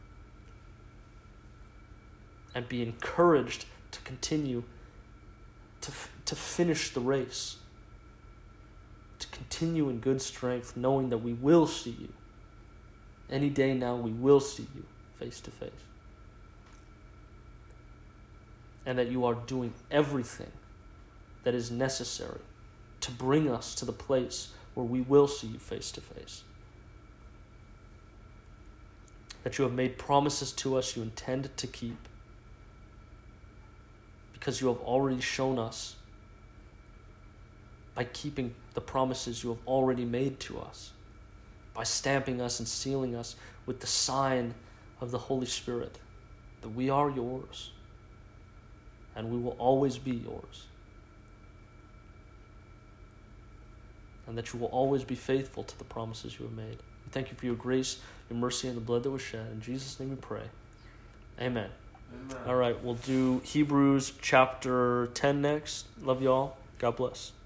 And be encouraged to continue to finish the race. To continue in good strength, knowing that we will see you. Any day now we will see you face to face. And that you are doing everything that is necessary to bring us to the place where we will see you face to face. That you have made promises to us you intend to keep, because you have already shown us by keeping the promises you have already made to us, by stamping us and sealing us with the sign of the Holy Spirit, that we are yours, and we will always be yours, and that you will always be faithful to the promises you have made. We thank you for your grace, your mercy, and the blood that was shed. In Jesus' name we pray. Amen. Amen. All right, we'll do Hebrews chapter 10 next. Love you all. God bless.